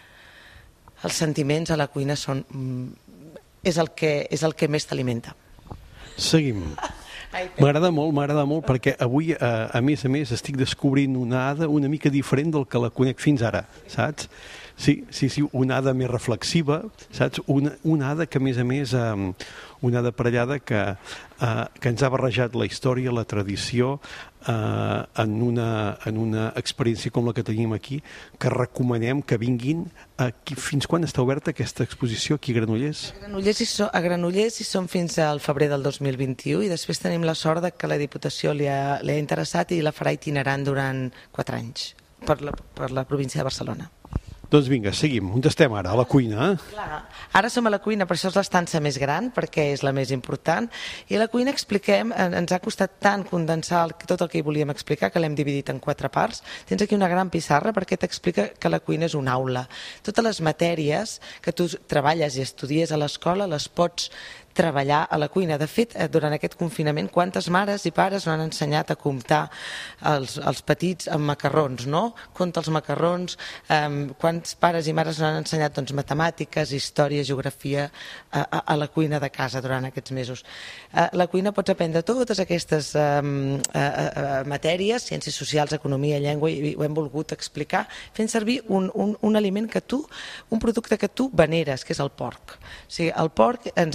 els sentiments a la cuina són... És el, que, és el que més t'alimenta. Seguim. M'agrada molt, m'agrada molt, perquè avui, a, a més a més, estic descobrint una Ada una mica diferent del que la conec fins ara, saps? Sí, sí, sí, una Ada més reflexiva, saps? Una, una Ada que, a més a més, um, una Ada parellada que, uh, que ens ha barrejat la història, la tradició, uh, en, una, en una experiència com la que tenim aquí, que recomanem que vinguin. Aquí, fins quan està oberta aquesta exposició aquí a Granollers? A Granollers, hi so, a Granollers hi som fins al febrer del dos mil vint-i-u i després tenim la sort de que la Diputació li ha, li ha interessat i la farà itinerant durant quatre anys per la, per la província de Barcelona. Doncs vinga, seguim. On estem ara? A la cuina, eh? Clar. Ara som a la cuina, per això és l'estança més gran, perquè és la més important. I a la cuina expliquem, ens ha costat tant condensar tot el que hi volíem explicar, que l'hem dividit en quatre parts. Tens aquí una gran pissarra perquè t'explica que la cuina és una aula. Totes les matèries que tu treballes i estudies a l'escola les pots treballar a la cuina. De fet, durant aquest confinament, quantes mares i pares no han ensenyat a comptar els, els petits amb macarrons, no? Compta els macarrons, eh, quants pares i mares no han ensenyat doncs, matemàtiques, història, geografia a, a, a la cuina de casa durant aquests mesos. A la cuina pots aprendre totes aquestes eh, eh, matèries, ciències socials, economia, llengua, i ho hem volgut explicar fent servir un, un, un aliment que tu, un producte que tu veneres, que és el porc. O sigui, el porc ens, és el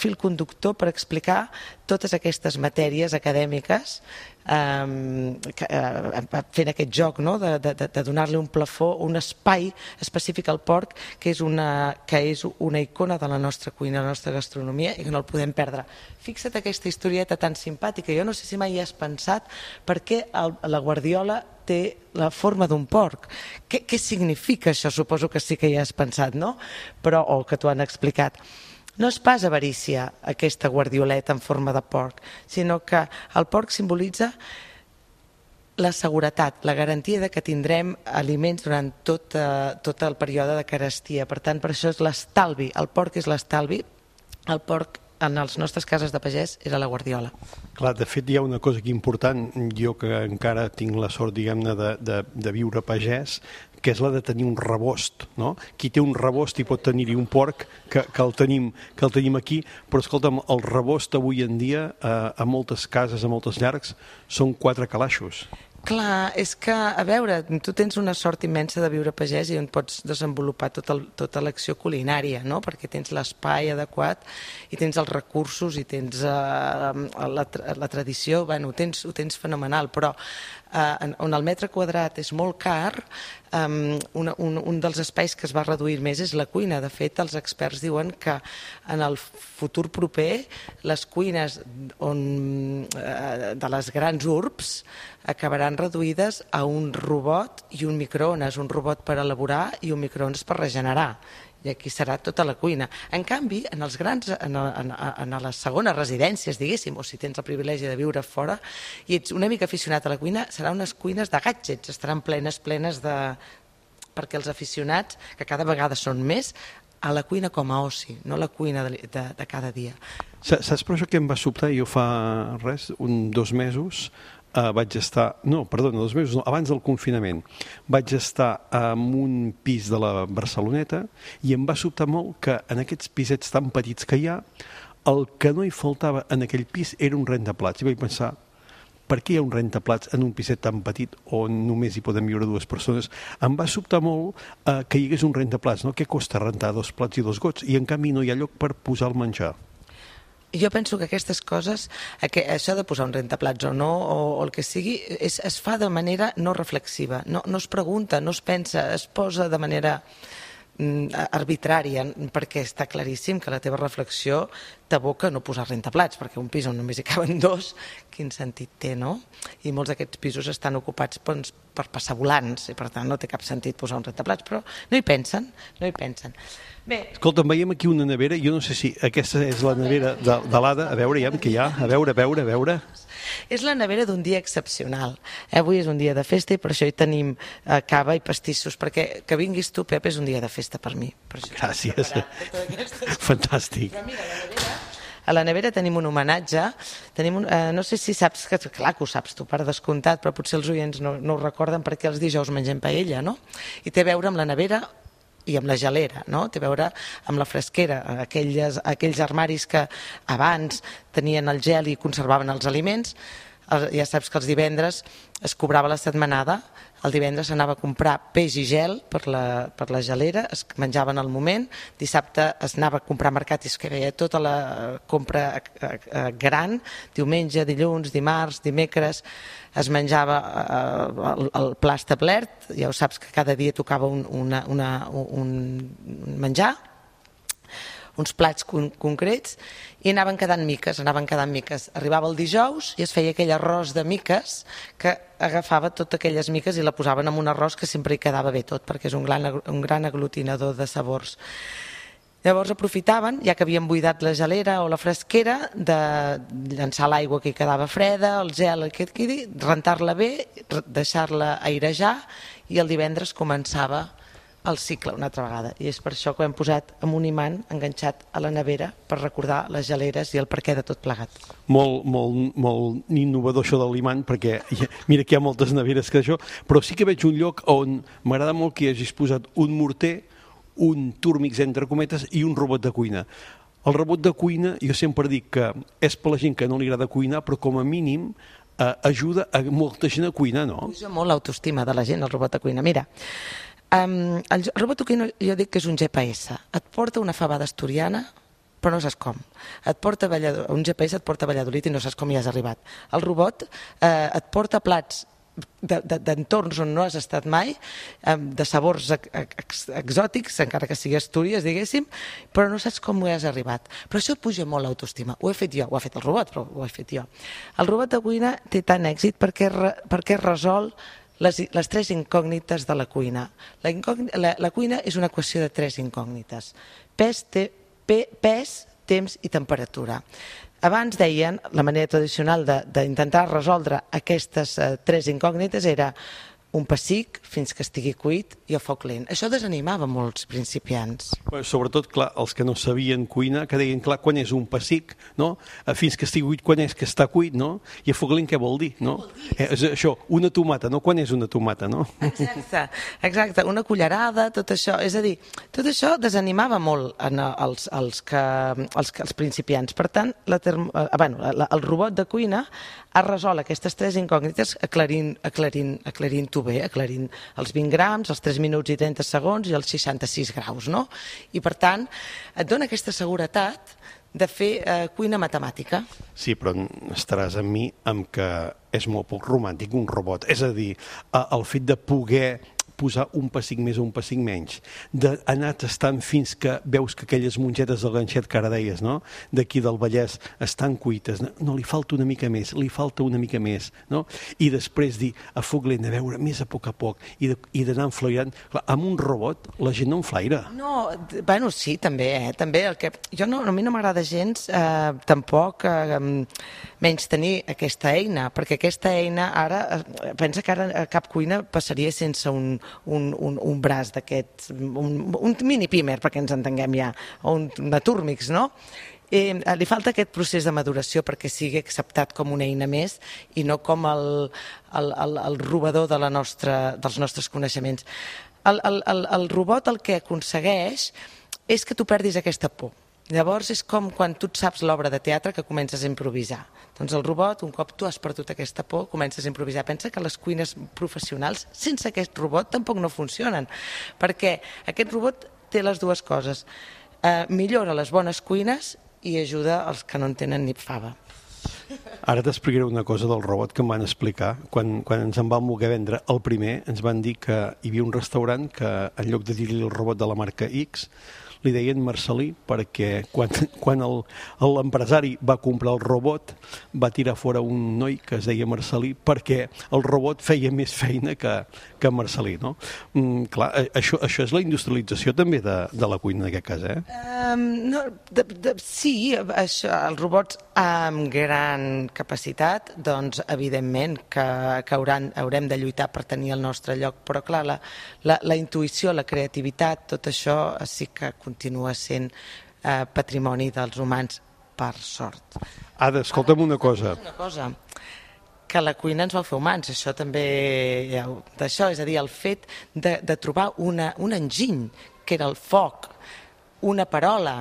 fil conductor per explicar totes aquestes matèries acadèmiques, Um, que, uh, fent aquest joc, no? de, de, de donar-li un plafó, un espai específic al porc, que és, una, que és una icona de la nostra cuina, de la nostra gastronomia, i que no el podem perdre. Fixa't aquesta historieta tan simpàtica. Jo no sé si mai has pensat per què el, la guardiola té la forma d'un porc. Què, què significa això? Suposo que sí que hi has pensat, no? Però, o que t'ho han explicat. No és pas avarícia aquesta guardioleta en forma de porc, sinó que el porc simbolitza la seguretat, la garantia de que tindrem aliments durant tot, eh, tot el període de carestia. Per tant, per això és l'estalvi. El porc és l'estalvi. El porc en les nostres cases de pagès era la guardiola. Clar, de fet hi ha una cosa aquí important, jo que encara tinc la sort, diguem-ne, de, de, de viure pagès, que és la de tenir un rebost, no? Qui té un rebost hi pot tenir-hi un porc, que, que, el tenim, que el tenim aquí, però escolta'm, el rebost avui en dia, eh, a moltes cases, a moltes llargs, són quatre calaixos. Clar, és que, a veure, tu tens una sort immensa de viure a pagès i on pots desenvolupar tot el, tota l'acció culinària, no? Perquè tens l'espai adequat i tens els recursos i tens uh, la, la tradició, bueno, ho tens, ho tens fenomenal, però uh, on el metre quadrat és molt car, um, un, un, un dels espais que es va reduir més és la cuina. De fet, els experts diuen que en el futur proper les cuines on, uh, de les grans urbs acabaran reduïdes a un robot i un microones, un robot per elaborar i un microones per regenerar. I aquí serà tota la cuina. En canvi, en els grans, en, en, en les segones residències, diguéssim, o si tens el privilegi de viure fora i ets una mica aficionat a la cuina, seran unes cuines de gadgets, estaran plenes, plenes de... perquè els aficionats, que cada vegada són més, a la cuina com a oci, no la cuina de, de, de cada dia. Saps per això que em va sobtar? Jo fa res, un dos mesos, Uh, vaig estar, no, perdona, dos mesos, no, abans del confinament, vaig estar en un pis de la Barceloneta i em va sobtar molt que en aquests pisets tan petits que hi ha, el que no hi faltava en aquell pis era un rentaplats. I vaig pensar, per què hi ha un rentaplats en un piset tan petit on només hi poden viure dues persones? Em va sobtar molt uh, que hi hagués un rentaplats, no? Què costa rentar dos plats i dos gots? I en canvi no hi ha lloc per posar el menjar. Jo penso que aquestes coses, que això de posar un rentaplats o no, o, o el que sigui, es, es fa de manera no reflexiva, no, no es pregunta, no es pensa, es posa de manera mm, arbitrària, perquè està claríssim que la teva reflexió t'aboca no posar rentaplats, perquè un pis on només hi caben dos, quin sentit té, no? I molts d'aquests pisos estan ocupats per, per passar volants, i per tant no té cap sentit posar un rentaplats, però no hi pensen, no hi pensen. Bé. Escolta'm, veiem aquí una nevera, jo no sé si aquesta és la nevera de, de l'Ada, a veure, ja, què hi ha, a veure, a veure, a veure. És la nevera d'un dia excepcional. Eh? Avui és un dia de festa i per això hi tenim eh, cava i pastissos, perquè que vinguis tu, Pep, és un dia de festa per mi. Per això gràcies. Fantàstic. Però mira, la nevera... A la nevera tenim un homenatge, tenim un, eh, no sé si saps, que clar que ho saps tu per descomptat, però potser els oients no, no ho recorden perquè els dijous mengem paella, no? I té a veure amb la nevera i amb la gelera, no? Té a veure amb la fresquera, aquelles, aquells armaris que abans tenien el gel i conservaven els aliments. Ja saps que els divendres es cobrava la setmanada, el divendres s'anava a comprar peix i gel per la, per la gelera, es menjaven al moment, dissabte es anava a comprar mercat i es feia tota la compra gran, diumenge, dilluns, dimarts, dimecres, es menjava el, el pla establert, ja ho saps que cada dia tocava un, una, una, un menjar, uns plats con concrets, i anaven quedant miques, anaven quedant miques. Arribava el dijous i es feia aquell arròs de miques que agafava totes aquelles miques i la posaven en un arròs que sempre hi quedava bé tot, perquè és un gran, un gran aglutinador de sabors. Llavors aprofitaven, ja que havien buidat la gelera o la fresquera, de llançar l'aigua que hi quedava freda, el gel que quedi, rentar-la bé, deixar-la airejar, i el divendres començava el cicle una altra vegada, i és per això que ho hem posat amb un imant enganxat a la nevera per recordar les geleres i el perquè de tot plegat. Molt, molt, molt innovador això de l'imant, perquè mira que hi ha moltes neveres que això, però sí que veig un lloc on m'agrada molt que hi hagis posat un morter, un túrmix entre cometes i un robot de cuina. El robot de cuina, jo sempre dic que és per la gent que no li agrada cuinar, però com a mínim eh, ajuda a molta gent a cuinar, no? Puja molt l'autoestima de la gent, el robot de cuina. Mira, Um, el robot de cuina jo dic que és un G P S. Et porta una fabada asturiana però no saps com. Et porta a Valladolid, un G P S et porta a Valladolid i no saps com hi has arribat. El robot eh, et porta plats d'entorns on no has estat mai, de sabors ex exòtics, encara que sigui Astúries, diguéssim, però no saps com hi has arribat. Però això puja molt l'autoestima. Ho he fet jo, ho ha fet el robot, però ho he fet jo. El robot de cuina té tant èxit perquè, perquè resol Les, les tres incògnites de la cuina. La, la, la cuina és una equació de tres incògnites. Pes, te, pe, pes, temps i temperatura. Abans deien, la manera tradicional d'intentar resoldre aquestes eh, tres incògnites era un pessic fins que estigui cuit i a foc lent. Això desanimava molts principiants. Bueno, sobretot, clar, els que no sabien cuinar, que deien, clar, quan és un pessic, no? Fins que estigui cuit, quan és que està cuit, no? I a foc lent què vol dir, no? Eh, és això, una tomata, no? Quan és una tomata, no? Exacte, exacte, una cullerada, tot això. És a dir, tot això desanimava molt en els, els, que, els, els principiants. Per tant, la term... eh, bueno, la, el robot de cuina ha resolt aquestes tres incògnites aclarint, aclarint, aclarint-ho bé, aclarint els vint grams, els tres minuts i trenta segons i els seixanta-sis graus, no? I per tant, et dona aquesta seguretat de fer eh, cuina matemàtica. Sí, però estaràs amb mi amb que és molt poc romàntic un robot. És a dir, el fet de poder posar un pessic més o un pessic menys, d'anar tastant fins que veus que aquelles mongetes del ganxet que ara deies, no? D'aquí del Vallès estan cuites, no, no li falta una mica més, li falta una mica més, no? I després dir a foc lent, a veure més a poc a poc i d'anar enflairant. Clar, amb un robot la gent no enflaira. No, bueno, sí, també, eh? També el que... Jo no, a mi no m'agrada gens eh, tampoc eh, menys tenir aquesta eina, perquè aquesta eina ara, eh, pensa que ara cap cuina passaria sense un Un, un, un braç d'aquests, un, un mini pimer, perquè ens entenguem ja, o un, una Turmix, no? Eh, li falta aquest procés de maduració perquè sigui acceptat com una eina més i no com el, el, el, el robador de la nostra, dels nostres coneixements. El, el, el, el robot el que aconsegueix és que tu perdis aquesta por. Llavors és com quan tu saps l'obra de teatre que comences a improvisar. Doncs el robot, un cop tu has perdut aquesta por, comences a improvisar. Pensa que les cuines professionals sense aquest robot tampoc no funcionen, perquè aquest robot té les dues coses. Eh, millora les bones cuines i ajuda els que no en tenen ni fava. Ara t'explicaré una cosa del robot que em van explicar. Quan, quan ens en van voler vendre el primer, ens van dir que hi havia un restaurant que en lloc de dir-li el robot de la marca X, li deien Marcelí, perquè quan, quan l'empresari va comprar el robot va tirar fora un noi que es deia Marcelí perquè el robot feia més feina que, que Marcelí, no? Mm, clar, això, això és la industrialització també de, de la cuina en aquest cas, eh? Um, no, de, de, sí, això, els robots amb gran capacitat, doncs evidentment que, que hauran, haurem de lluitar per tenir el nostre lloc, però clar, la, la, la intuïció, la creativitat, tot això sí que continua sent eh, patrimoni dels humans, per sort. Ada, escolta'm una cosa. Una cosa, que la cuina ens va fer humans, això també, d'això, és a dir, el fet de, de trobar una, un enginy, que era el foc, una parola,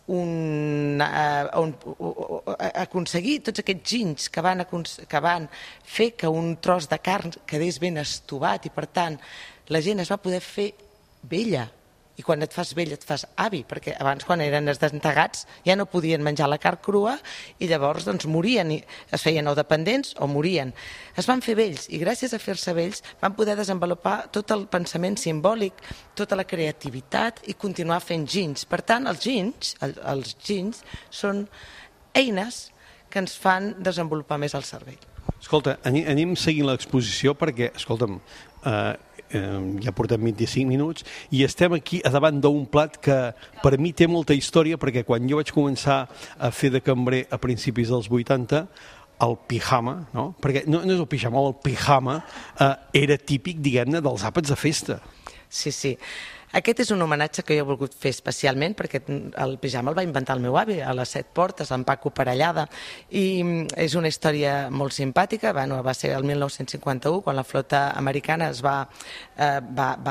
un, uh, un, uh, uh, aconseguir tots aquests ginys que van, que van fer que un tros de carn quedés ben estovat i, per tant, la gent es va poder fer vella. I quan et fas vell et fas avi, perquè abans quan eren desentegats ja no podien menjar la carn crua i llavors doncs morien, i es feien o dependents o morien. Es van fer vells i gràcies a fer-se vells van poder desenvolupar tot el pensament simbòlic, tota la creativitat i continuar fent ginys. Per tant, els ginys, els ginys són eines que ens fan desenvolupar més el cervell. Escolta, anem seguint l'exposició perquè, escolta'm, eh, Eh, ja portem vint-i-cinc minuts i estem aquí a davant d'un plat que per mi té molta història, perquè quan jo vaig començar a fer de cambrer a principis dels vuitanta, el pijama, no? Perquè no, no és el pijama, el pijama eh, era típic, diguem-ne, dels àpats de festa. Sí, sí. Aquest és un homenatge que jo he volgut fer especialment perquè el pijama el va inventar el meu avi a les Set Portes, en Paco Parellada, i és una història molt simpàtica. Bueno, va ser el mil nou-cents cinquanta-u, quan la flota americana es va, eh, va, va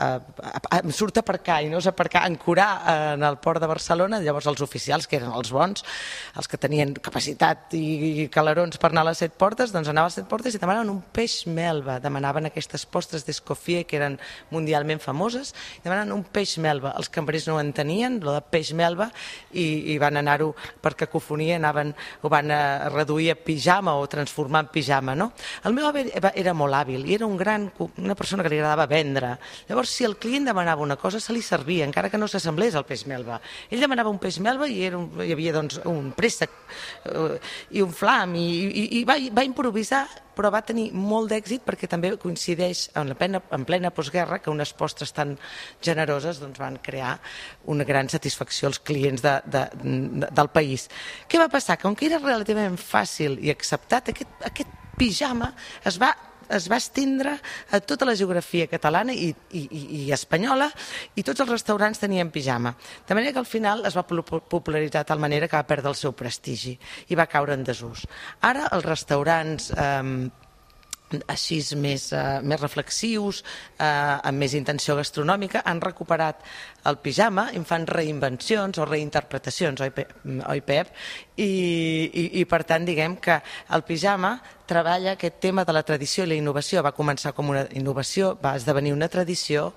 eh, surt a aparcar i no és aparcar, ancorar en el port de Barcelona. Llavors els oficials, que eren els bons, els que tenien capacitat i calerons per anar a les Set Portes, doncs anaven a les Set Portes i demanaven un peix melva, demanaven aquestes postres d'Escoffier que eren mundialment famoses. demanant un peix melva. Els cambrers no en tenien, el de peix melva, i, i van anar-ho per cacofonia, anaven, ho van a reduir a pijama o transformar en pijama, no? El meu avi era molt hàbil i era un gran, una persona que li agradava vendre. Llavors, si el client demanava una cosa, se li servia, encara que no s'assemblés al peix melva. Ell demanava un peix melva i era un, hi havia doncs, un préssec uh, i un flam, i, i, i va, va improvisar, però va tenir molt d'èxit perquè també coincideix en, la plena, en plena postguerra que unes postres tan generoses doncs, van crear una gran satisfacció als clients de, de, de, del país. Què va passar? Com que era relativament fàcil i acceptat, aquest, aquest pijama es va es va estendre a tota la geografia catalana i, i, i espanyola, i tots els restaurants tenien pijama. De manera que al final es va popularitzar de tal manera que va perdre el seu prestigi i va caure en desús. Ara els restaurants eh, així més, uh, més reflexius, uh, amb més intenció gastronòmica, han recuperat el pijama i fan reinvencions o reinterpretacions, oi, oi Pep? I, i, i per tant, diguem que el pijama treballa aquest tema de la tradició i la innovació. Va començar com una innovació, va esdevenir una tradició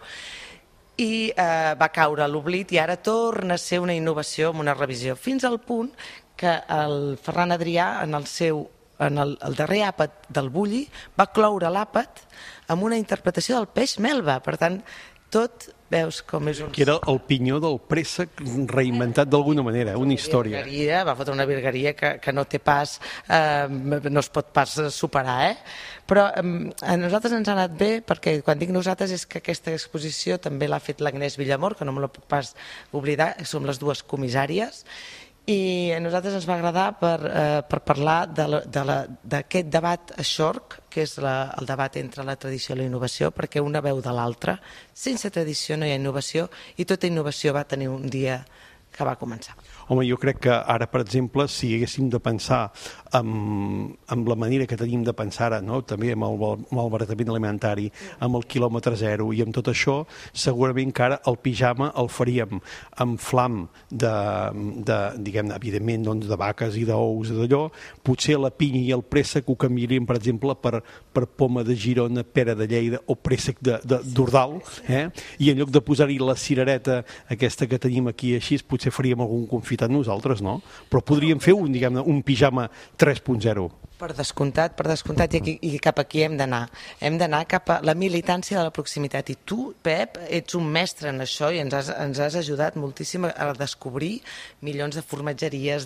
i eh, va caure a l'oblit i ara torna a ser una innovació amb una revisió, fins al punt que el Ferran Adrià, en el seu en el, el darrer àpat del Bulli, va cloure l'àpat amb una interpretació del peix melva. Per tant, tot veus com és un... Que era el pinyó del préssec reinventat d'alguna manera, una història. Virgueria, va fotre una virgueria que, que no té pas, eh, no es pot pas superar, eh? Però eh, a nosaltres ens ha anat bé, perquè quan dic nosaltres és que aquesta exposició també l'ha fet l'Agnès Villamor, que no me la puc pas oblidar, som les dues comissàries, i a nosaltres ens va agradar per, eh, per parlar d'aquest de debat a Xorc, que és la, el debat entre la tradició i la innovació, perquè una veu de l'altra. Sense tradició no hi ha innovació, i tota innovació va tenir un dia que va començar. Home, jo crec que ara, per exemple, si haguéssim de pensar amb, amb la manera que tenim de pensar ara, no? També amb el malbaratament alimentari, amb el quilòmetre zero i amb tot això, segurament que ara el pijama el faríem amb flam de, de diguem-ne, evidentment, doncs, de vaques i d'ous i d'allò. Potser la pinya i el préssec ho canviaríem, per exemple, per, per poma de Girona, pera de Lleida o préssec d'Ordal, eh? I en lloc de posar-hi la cirereta aquesta que tenim aquí així, potser faríem algun confit a nosaltres, no? Però podríem fer un, diguem-ne, un pijama tres punt zero. Per descomptat, per descomptat, i, aquí, i cap aquí hem d'anar. Hem d'anar cap a la militància de la proximitat. I tu, Pep, ets un mestre en això i ens has, ens has ajudat moltíssim a descobrir milions de formatgeries,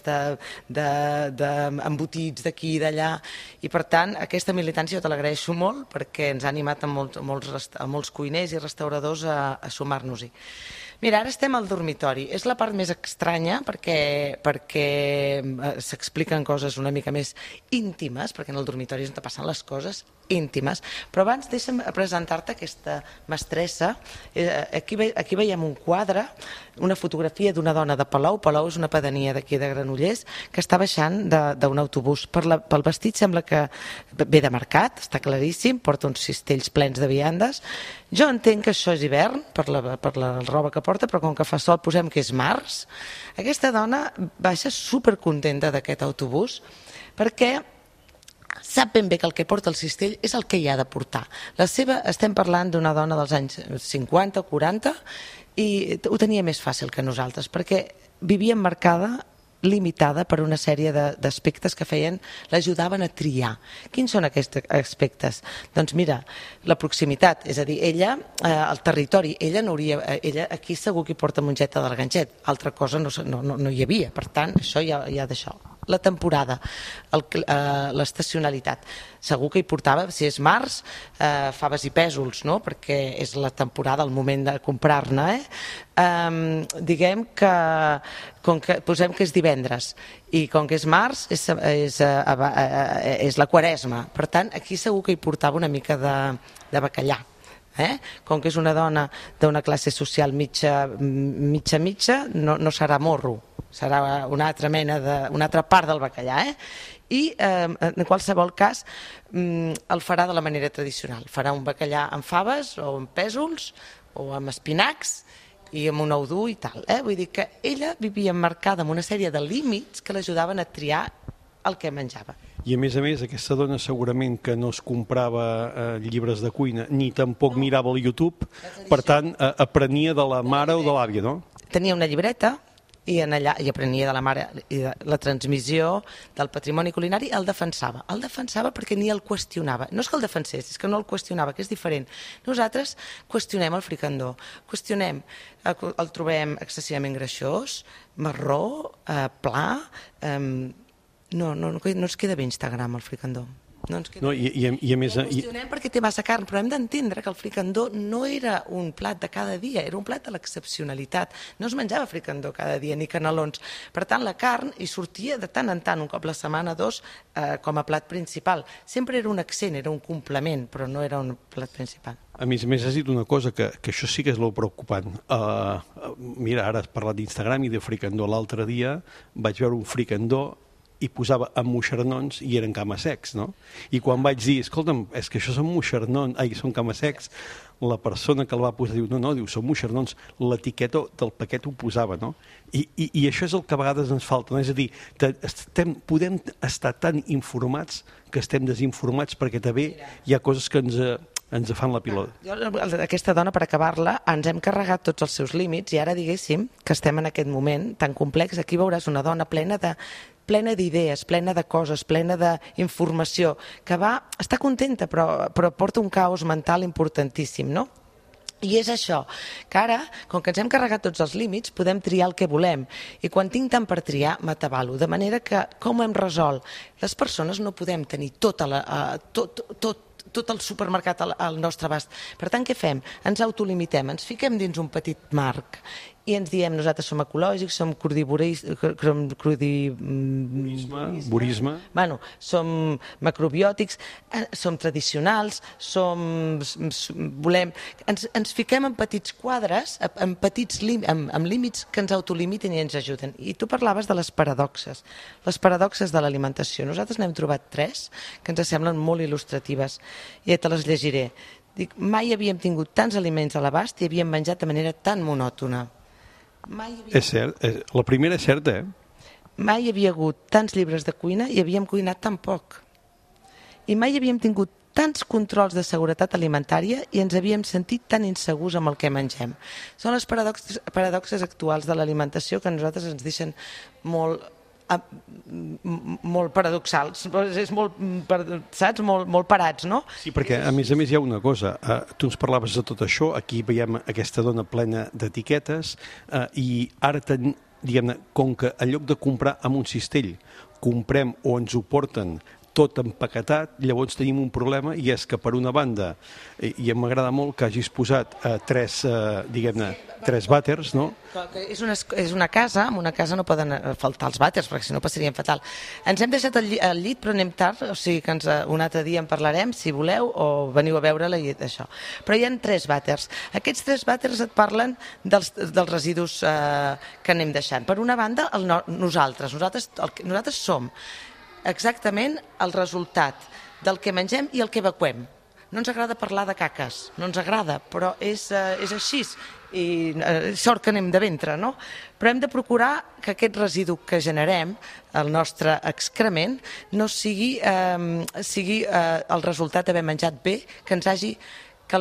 d'embotits d'aquí i d'allà. I per tant, aquesta militància jo te l'agraeixo molt perquè ens ha animat a molts, a molts, a molts cuiners i restauradors a, a sumar-nos-hi. Mira, ara estem al dormitori. És la part més estranya perquè, perquè s'expliquen coses una mica més íntimes, perquè en el dormitori és on passen les coses íntimes. Però abans deixa'm presentar-te aquesta mestressa. Aquí, aquí veiem un quadre, una fotografia d'una dona de Palou. Palou és una pedania d'aquí de Granollers que està baixant d'un autobús. Per la, pel vestit sembla que ve de mercat, està claríssim, porta uns cistells plens de viandes. Jo entenc que això és hivern, per la, per la roba que porta, però com que fa sol posem que és març. Aquesta dona baixa supercontenta d'aquest autobús perquè sap ben bé que el que porta el cistell és el que hi ha de portar. La seva, estem parlant d'una dona dels anys cinquanta o quaranta i ho tenia més fàcil que nosaltres perquè vivia emmarcada, limitada per una sèrie d'aspectes que feien, l'ajudaven a triar. Quins són aquests aspectes? Doncs mira, la proximitat, és a dir, ella, eh, el territori, ella no hauria, ella aquí segur que hi porta mongeta del ganxet, altra cosa no, no, no, no hi havia, per tant, això ja, ja d'això. La temporada, l'estacionalitat. Segur que hi portava, si és març, eh, faves i pèsols, no? Perquè és la temporada, el moment de comprar-ne. Eh? Um, diguem que, com que posem que és divendres i com que és març és, és, és la quaresma. Per tant, aquí segur que hi portava una mica de, de bacallà. Eh? Com que és una dona d'una classe social mitja, mitja, mitja, no, no serà morro, serà una altra mena de, una altra part del bacallà, eh? I eh, en qualsevol cas el farà de la manera tradicional, farà un bacallà amb faves o amb pèsols o amb espinacs i amb un ou dur i tal, eh? Vull dir que ella vivia emmarcada amb una sèrie de límits que l'ajudaven a triar el que menjava. I a més a més, aquesta dona segurament que no es comprava eh, llibres de cuina ni tampoc mirava el YouTube, per tant, eh, aprenia de la mare o de l'àvia, no? Tenia una llibreta i en allà i aprenia de la mare i de la transmissió del patrimoni culinari, el defensava. El defensava perquè ni el qüestionava. No és que el defensés, és que no el qüestionava, que és diferent. Nosaltres qüestionem el fricandó, qüestionem, el trobem excessivament greixós, marró, eh, pla... Eh, no, no, no ens queda bé Instagram, el fricandó. No, ens queda... no i, i, i a més... El qüestionem perquè té massa carn, però hem d'entendre que el fricandó no era un plat de cada dia, era un plat de l'excepcionalitat. No es menjava fricandó cada dia, ni canelons. Per tant, la carn hi sortia de tant en tant, un cop la setmana, dos, eh, com a plat principal. Sempre era un accent, era un complement, però no era un plat principal. A més a més, has dit una cosa, que, que això sí que és el preocupant. Uh, mira, ara has parlat d'Instagram i de fricandó. L'altre dia vaig veure un fricandó i posava amb moixernons i eren cama-secs, no? I quan vaig dir, escolta'm, és que això són moixernons, ai, són cama-secs, la persona que el va posar diu, no, no, diu, són moixernons, l'etiqueta del paquet ho posava, no? I, i, i això és el que a vegades ens falta, no? És a dir, estem, podem estar tan informats que estem desinformats perquè també hi ha coses que ens... ens fan la pilota. Jo, aquesta dona, per acabar-la, ens hem carregat tots els seus límits i ara, diguéssim, que estem en aquest moment tan complex, aquí veuràs una dona plena de plena d'idees, plena de coses, plena d'informació, que va, està contenta, però, però porta un caos mental importantíssim, no? I és això, que ara, com que ens hem carregat tots els límits, podem triar el que volem. I quan tinc tant per triar, m'atabalo. De manera que, com ho hem resolt? Les persones no podem tenir tota la, uh, tot, tot, tot el supermercat al, al nostre abast. Per tant, què fem? Ens autolimitem, ens fiquem dins un petit marc i ens diem, nosaltres som ecològics, som crudívoris, crudi... Burisme, burisme. Bueno, som macrobiòtics, som tradicionals, som... volem... Ens, ens fiquem en petits quadres, en petits límits, amb, amb límits que ens autolimiten i ens ajuden. I tu parlaves de les paradoxes, les paradoxes de l'alimentació. Nosaltres n'hem trobat tres que ens semblen molt il·lustratives i te les llegiré. Dic, mai havíem tingut tants aliments a l'abast i havíem menjat de manera tan monòtona. Mai havia... És cert, la primera és certa, eh? Mai hi havia hagut tants llibres de cuina i havíem cuinat tan poc. I mai havíem tingut tants controls de seguretat alimentària i ens havíem sentit tan insegurs amb el que mengem. Són les paradoxes, paradoxes actuals de l'alimentació que a nosaltres ens deixen molt... molt paradoxals, és molt, saps? Molt, molt parats, no? Sí, perquè a més a més hi ha una cosa, uh, tu ens parlaves de tot això, aquí veiem aquesta dona plena d'etiquetes uh, i ara, ten, diguem-ne, com que en lloc de comprar amb un cistell, comprem o ens ho porten tot empaquetat, llavors tenim un problema i és que per una banda, i, i m'agrada molt que hagis posat uh, tres, uh, diguem-ne, tres vàters, no? És una, és una casa, en una casa no poden faltar els vàters, perquè si no passarien fatal. Ens hem deixat el llit, el llit però anem tard, o sigui que ens, un altre dia en parlarem, si voleu, o veniu a veure-la i això. Però hi ha tres vàters. Aquests tres vàters et parlen dels, dels residus eh, que anem deixant. Per una banda, el no, nosaltres. Nosaltres, el, nosaltres som exactament el resultat del que mengem i el que evacuem. No ens agrada parlar de caques, no ens agrada, però és, eh, és així, i eh, sort que anem de ventre, no? Però hem de procurar que aquest residu que generem, el nostre excrement, no sigui, eh, sigui eh, el resultat d'haver menjat bé, que ens hagi... que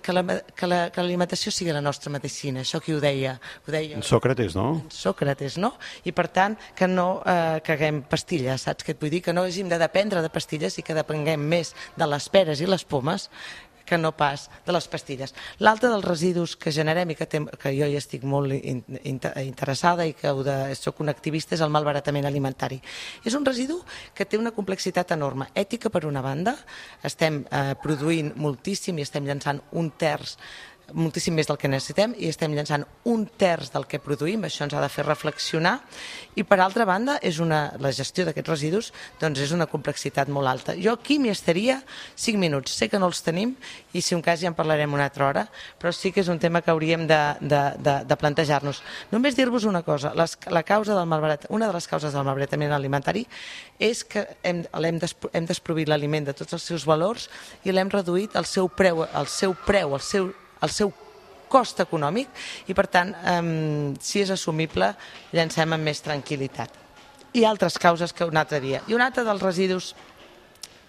l'alimentació la, sigui la nostra medicina, això qui ho deia? Ho deia Sòcrates, no? Sòcrates, no? I per tant, que no eh, caguem pastilles, saps què et vull dir? Que no hàgim de dependre de pastilles i que depenguem més de les peres i les pomes que no pas de les pastilles. L'altre dels residus que generem i que, tem, que jo hi estic molt in, inter, interessada i que de, soc un activista és el malbaratament alimentari. És un residu que té una complexitat enorme. Ètica, per una banda, estem eh, produint moltíssim i estem llançant un terç moltíssim més del que necessitem i estem llançant un terç del que produïm, això ens ha de fer reflexionar i per altra banda és una, la gestió d'aquests residus doncs és una complexitat molt alta. Jo aquí m'hi estaria cinc minuts, sé que no els tenim i si un cas ja en parlarem una altra hora, però sí que és un tema que hauríem de, de, de, de plantejar-nos. Només dir-vos una cosa, les, la causa del malbarat, una de les causes del malbaratament alimentari és que hem, hem, despro, hem desprovit l'aliment de tots els seus valors i l'hem reduït al seu preu, al seu preu, al seu el seu cost econòmic i, per tant, eh, si és assumible, llancem amb més tranquil·litat. I altres causes que un altre dia. I un altre dels residus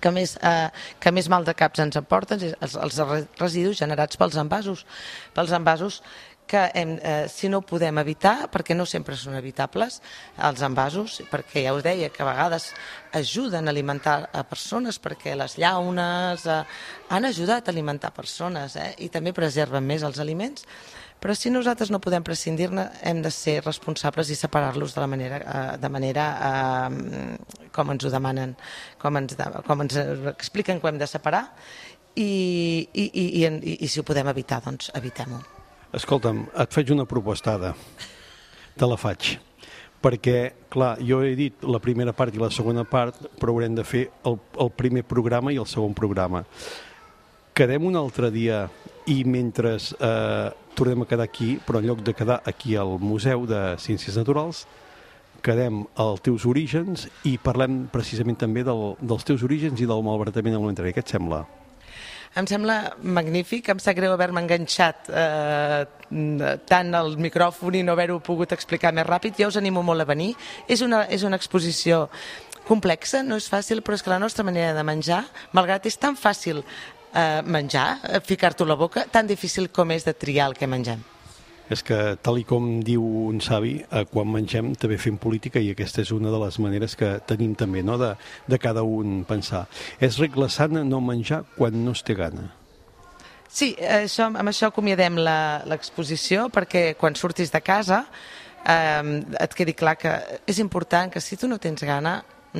que més, eh, que més mal de caps ens aporten, els, els residus generats pels envasos. Pels envasos que hem, eh, si no ho podem evitar, perquè no sempre són evitables, els envasos, perquè ja us deia que a vegades ajuden a alimentar a persones, perquè les llaunes eh, han ajudat a alimentar persones eh, i també preserven més els aliments, però si nosaltres no podem prescindir-ne, hem de ser responsables i separar-los de la manera, eh, de manera eh, com ens ho demanen, com ens, com ens expliquen que ho hem de separar, i, i, i, i, i, i si ho podem evitar, doncs evitem-ho. Escolta'm, et faig una propostada. Te la faig. Perquè, clar, jo he dit la primera part i la segona part, però haurem de fer el, el primer programa i el segon programa. Quedem un altre dia i mentre eh, tornem a quedar aquí, però en lloc de quedar aquí al Museu de Ciències Naturals, quedem als teus orígens i parlem precisament també del, dels teus orígens i del malbaratament alimentari. Què et sembla? Em sembla magnífic, em sap greu haver-me enganxat eh, tant al micròfon i no haver-ho pogut explicar més ràpid. Jo us animo molt a venir. És una, és una exposició complexa, no és fàcil, però és que la nostra manera de menjar, malgrat és tan fàcil eh, menjar, ficar-t'ho a la boca, tan difícil com és de triar el que mengem. És que, tal i com diu un savi, eh, quan mengem també fem política i aquesta és una de les maneres que tenim també, no?, de, de cada un pensar. És regla sana no menjar quan no es té gana. Sí, això, amb això acomiadem l'exposició perquè quan surtis de casa eh, et quedi clar que és important que si tu no tens gana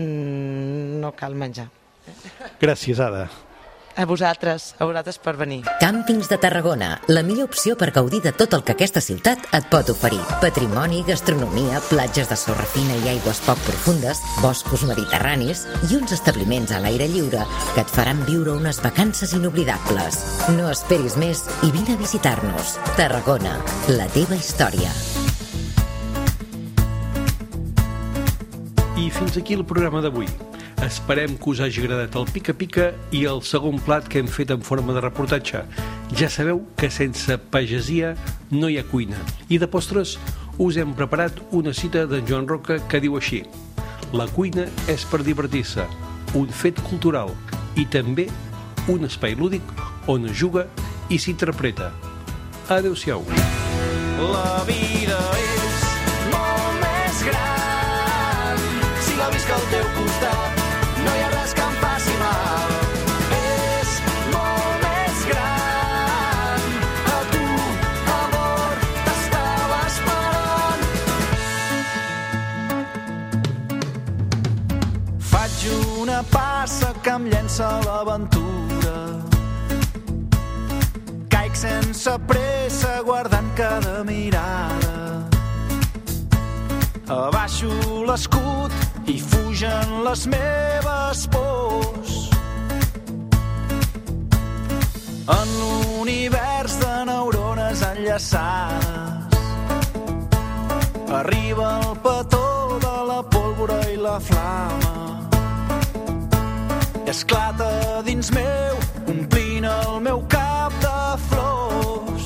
mmm, no cal menjar. Gràcies, Ada. A vosaltres, a vosaltres per venir. Càmpings de Tarragona, la millor opció per gaudir de tot el que aquesta ciutat et pot oferir. Patrimoni, gastronomia, platges de sorra fina i aigües poc profundes, boscos mediterranis i uns establiments a l'aire lliure que et faran viure unes vacances inoblidables. No esperis més i vine a visitar-nos. Tarragona, la teva història. I fins aquí el programa d'avui. Esperem que us hagi agradat el pica-pica i el segon plat que hem fet en forma de reportatge. Ja sabeu que sense pagesia no hi ha cuina. I de postres us hem preparat una cita d'en Joan Roca que diu així: la cuina és per divertir-se, un fet cultural i també un espai lúdic on es juga i s'interpreta. Adéu-siau. La vida és molt més gran si la visc al teu costat. No hi ha res que em faci mal. És molt més gran. A tu, amor, t'estava esperant. Faig una passa que em llença a l'aventura. Caic sense pressa guardant cada mirada. Abaixo l'escut i fugen les meves pors. En l'univers de neurones enllaçades arriba el petó de la pólvora i la flama i esclata dins meu, omplint el meu cap de flors.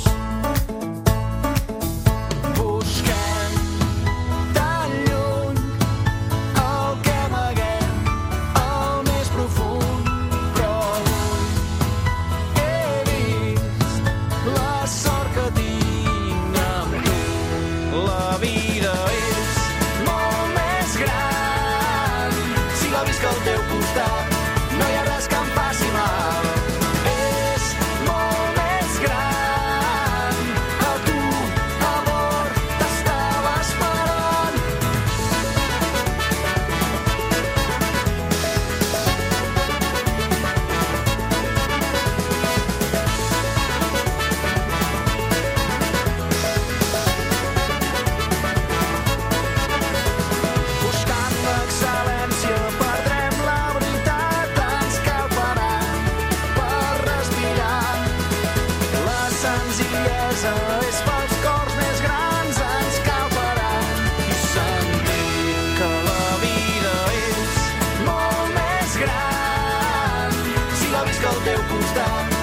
No hi ha res que em faci mal. És molt més gran. A tu, amor, t'estava esperant. Buscant l'excel·lència perdrem la veritat. Ens cal parar per respirar. La senzillesa és pels cors més grans. Ens cal parar i sentir que la vida és molt més gran si la visc al teu costat.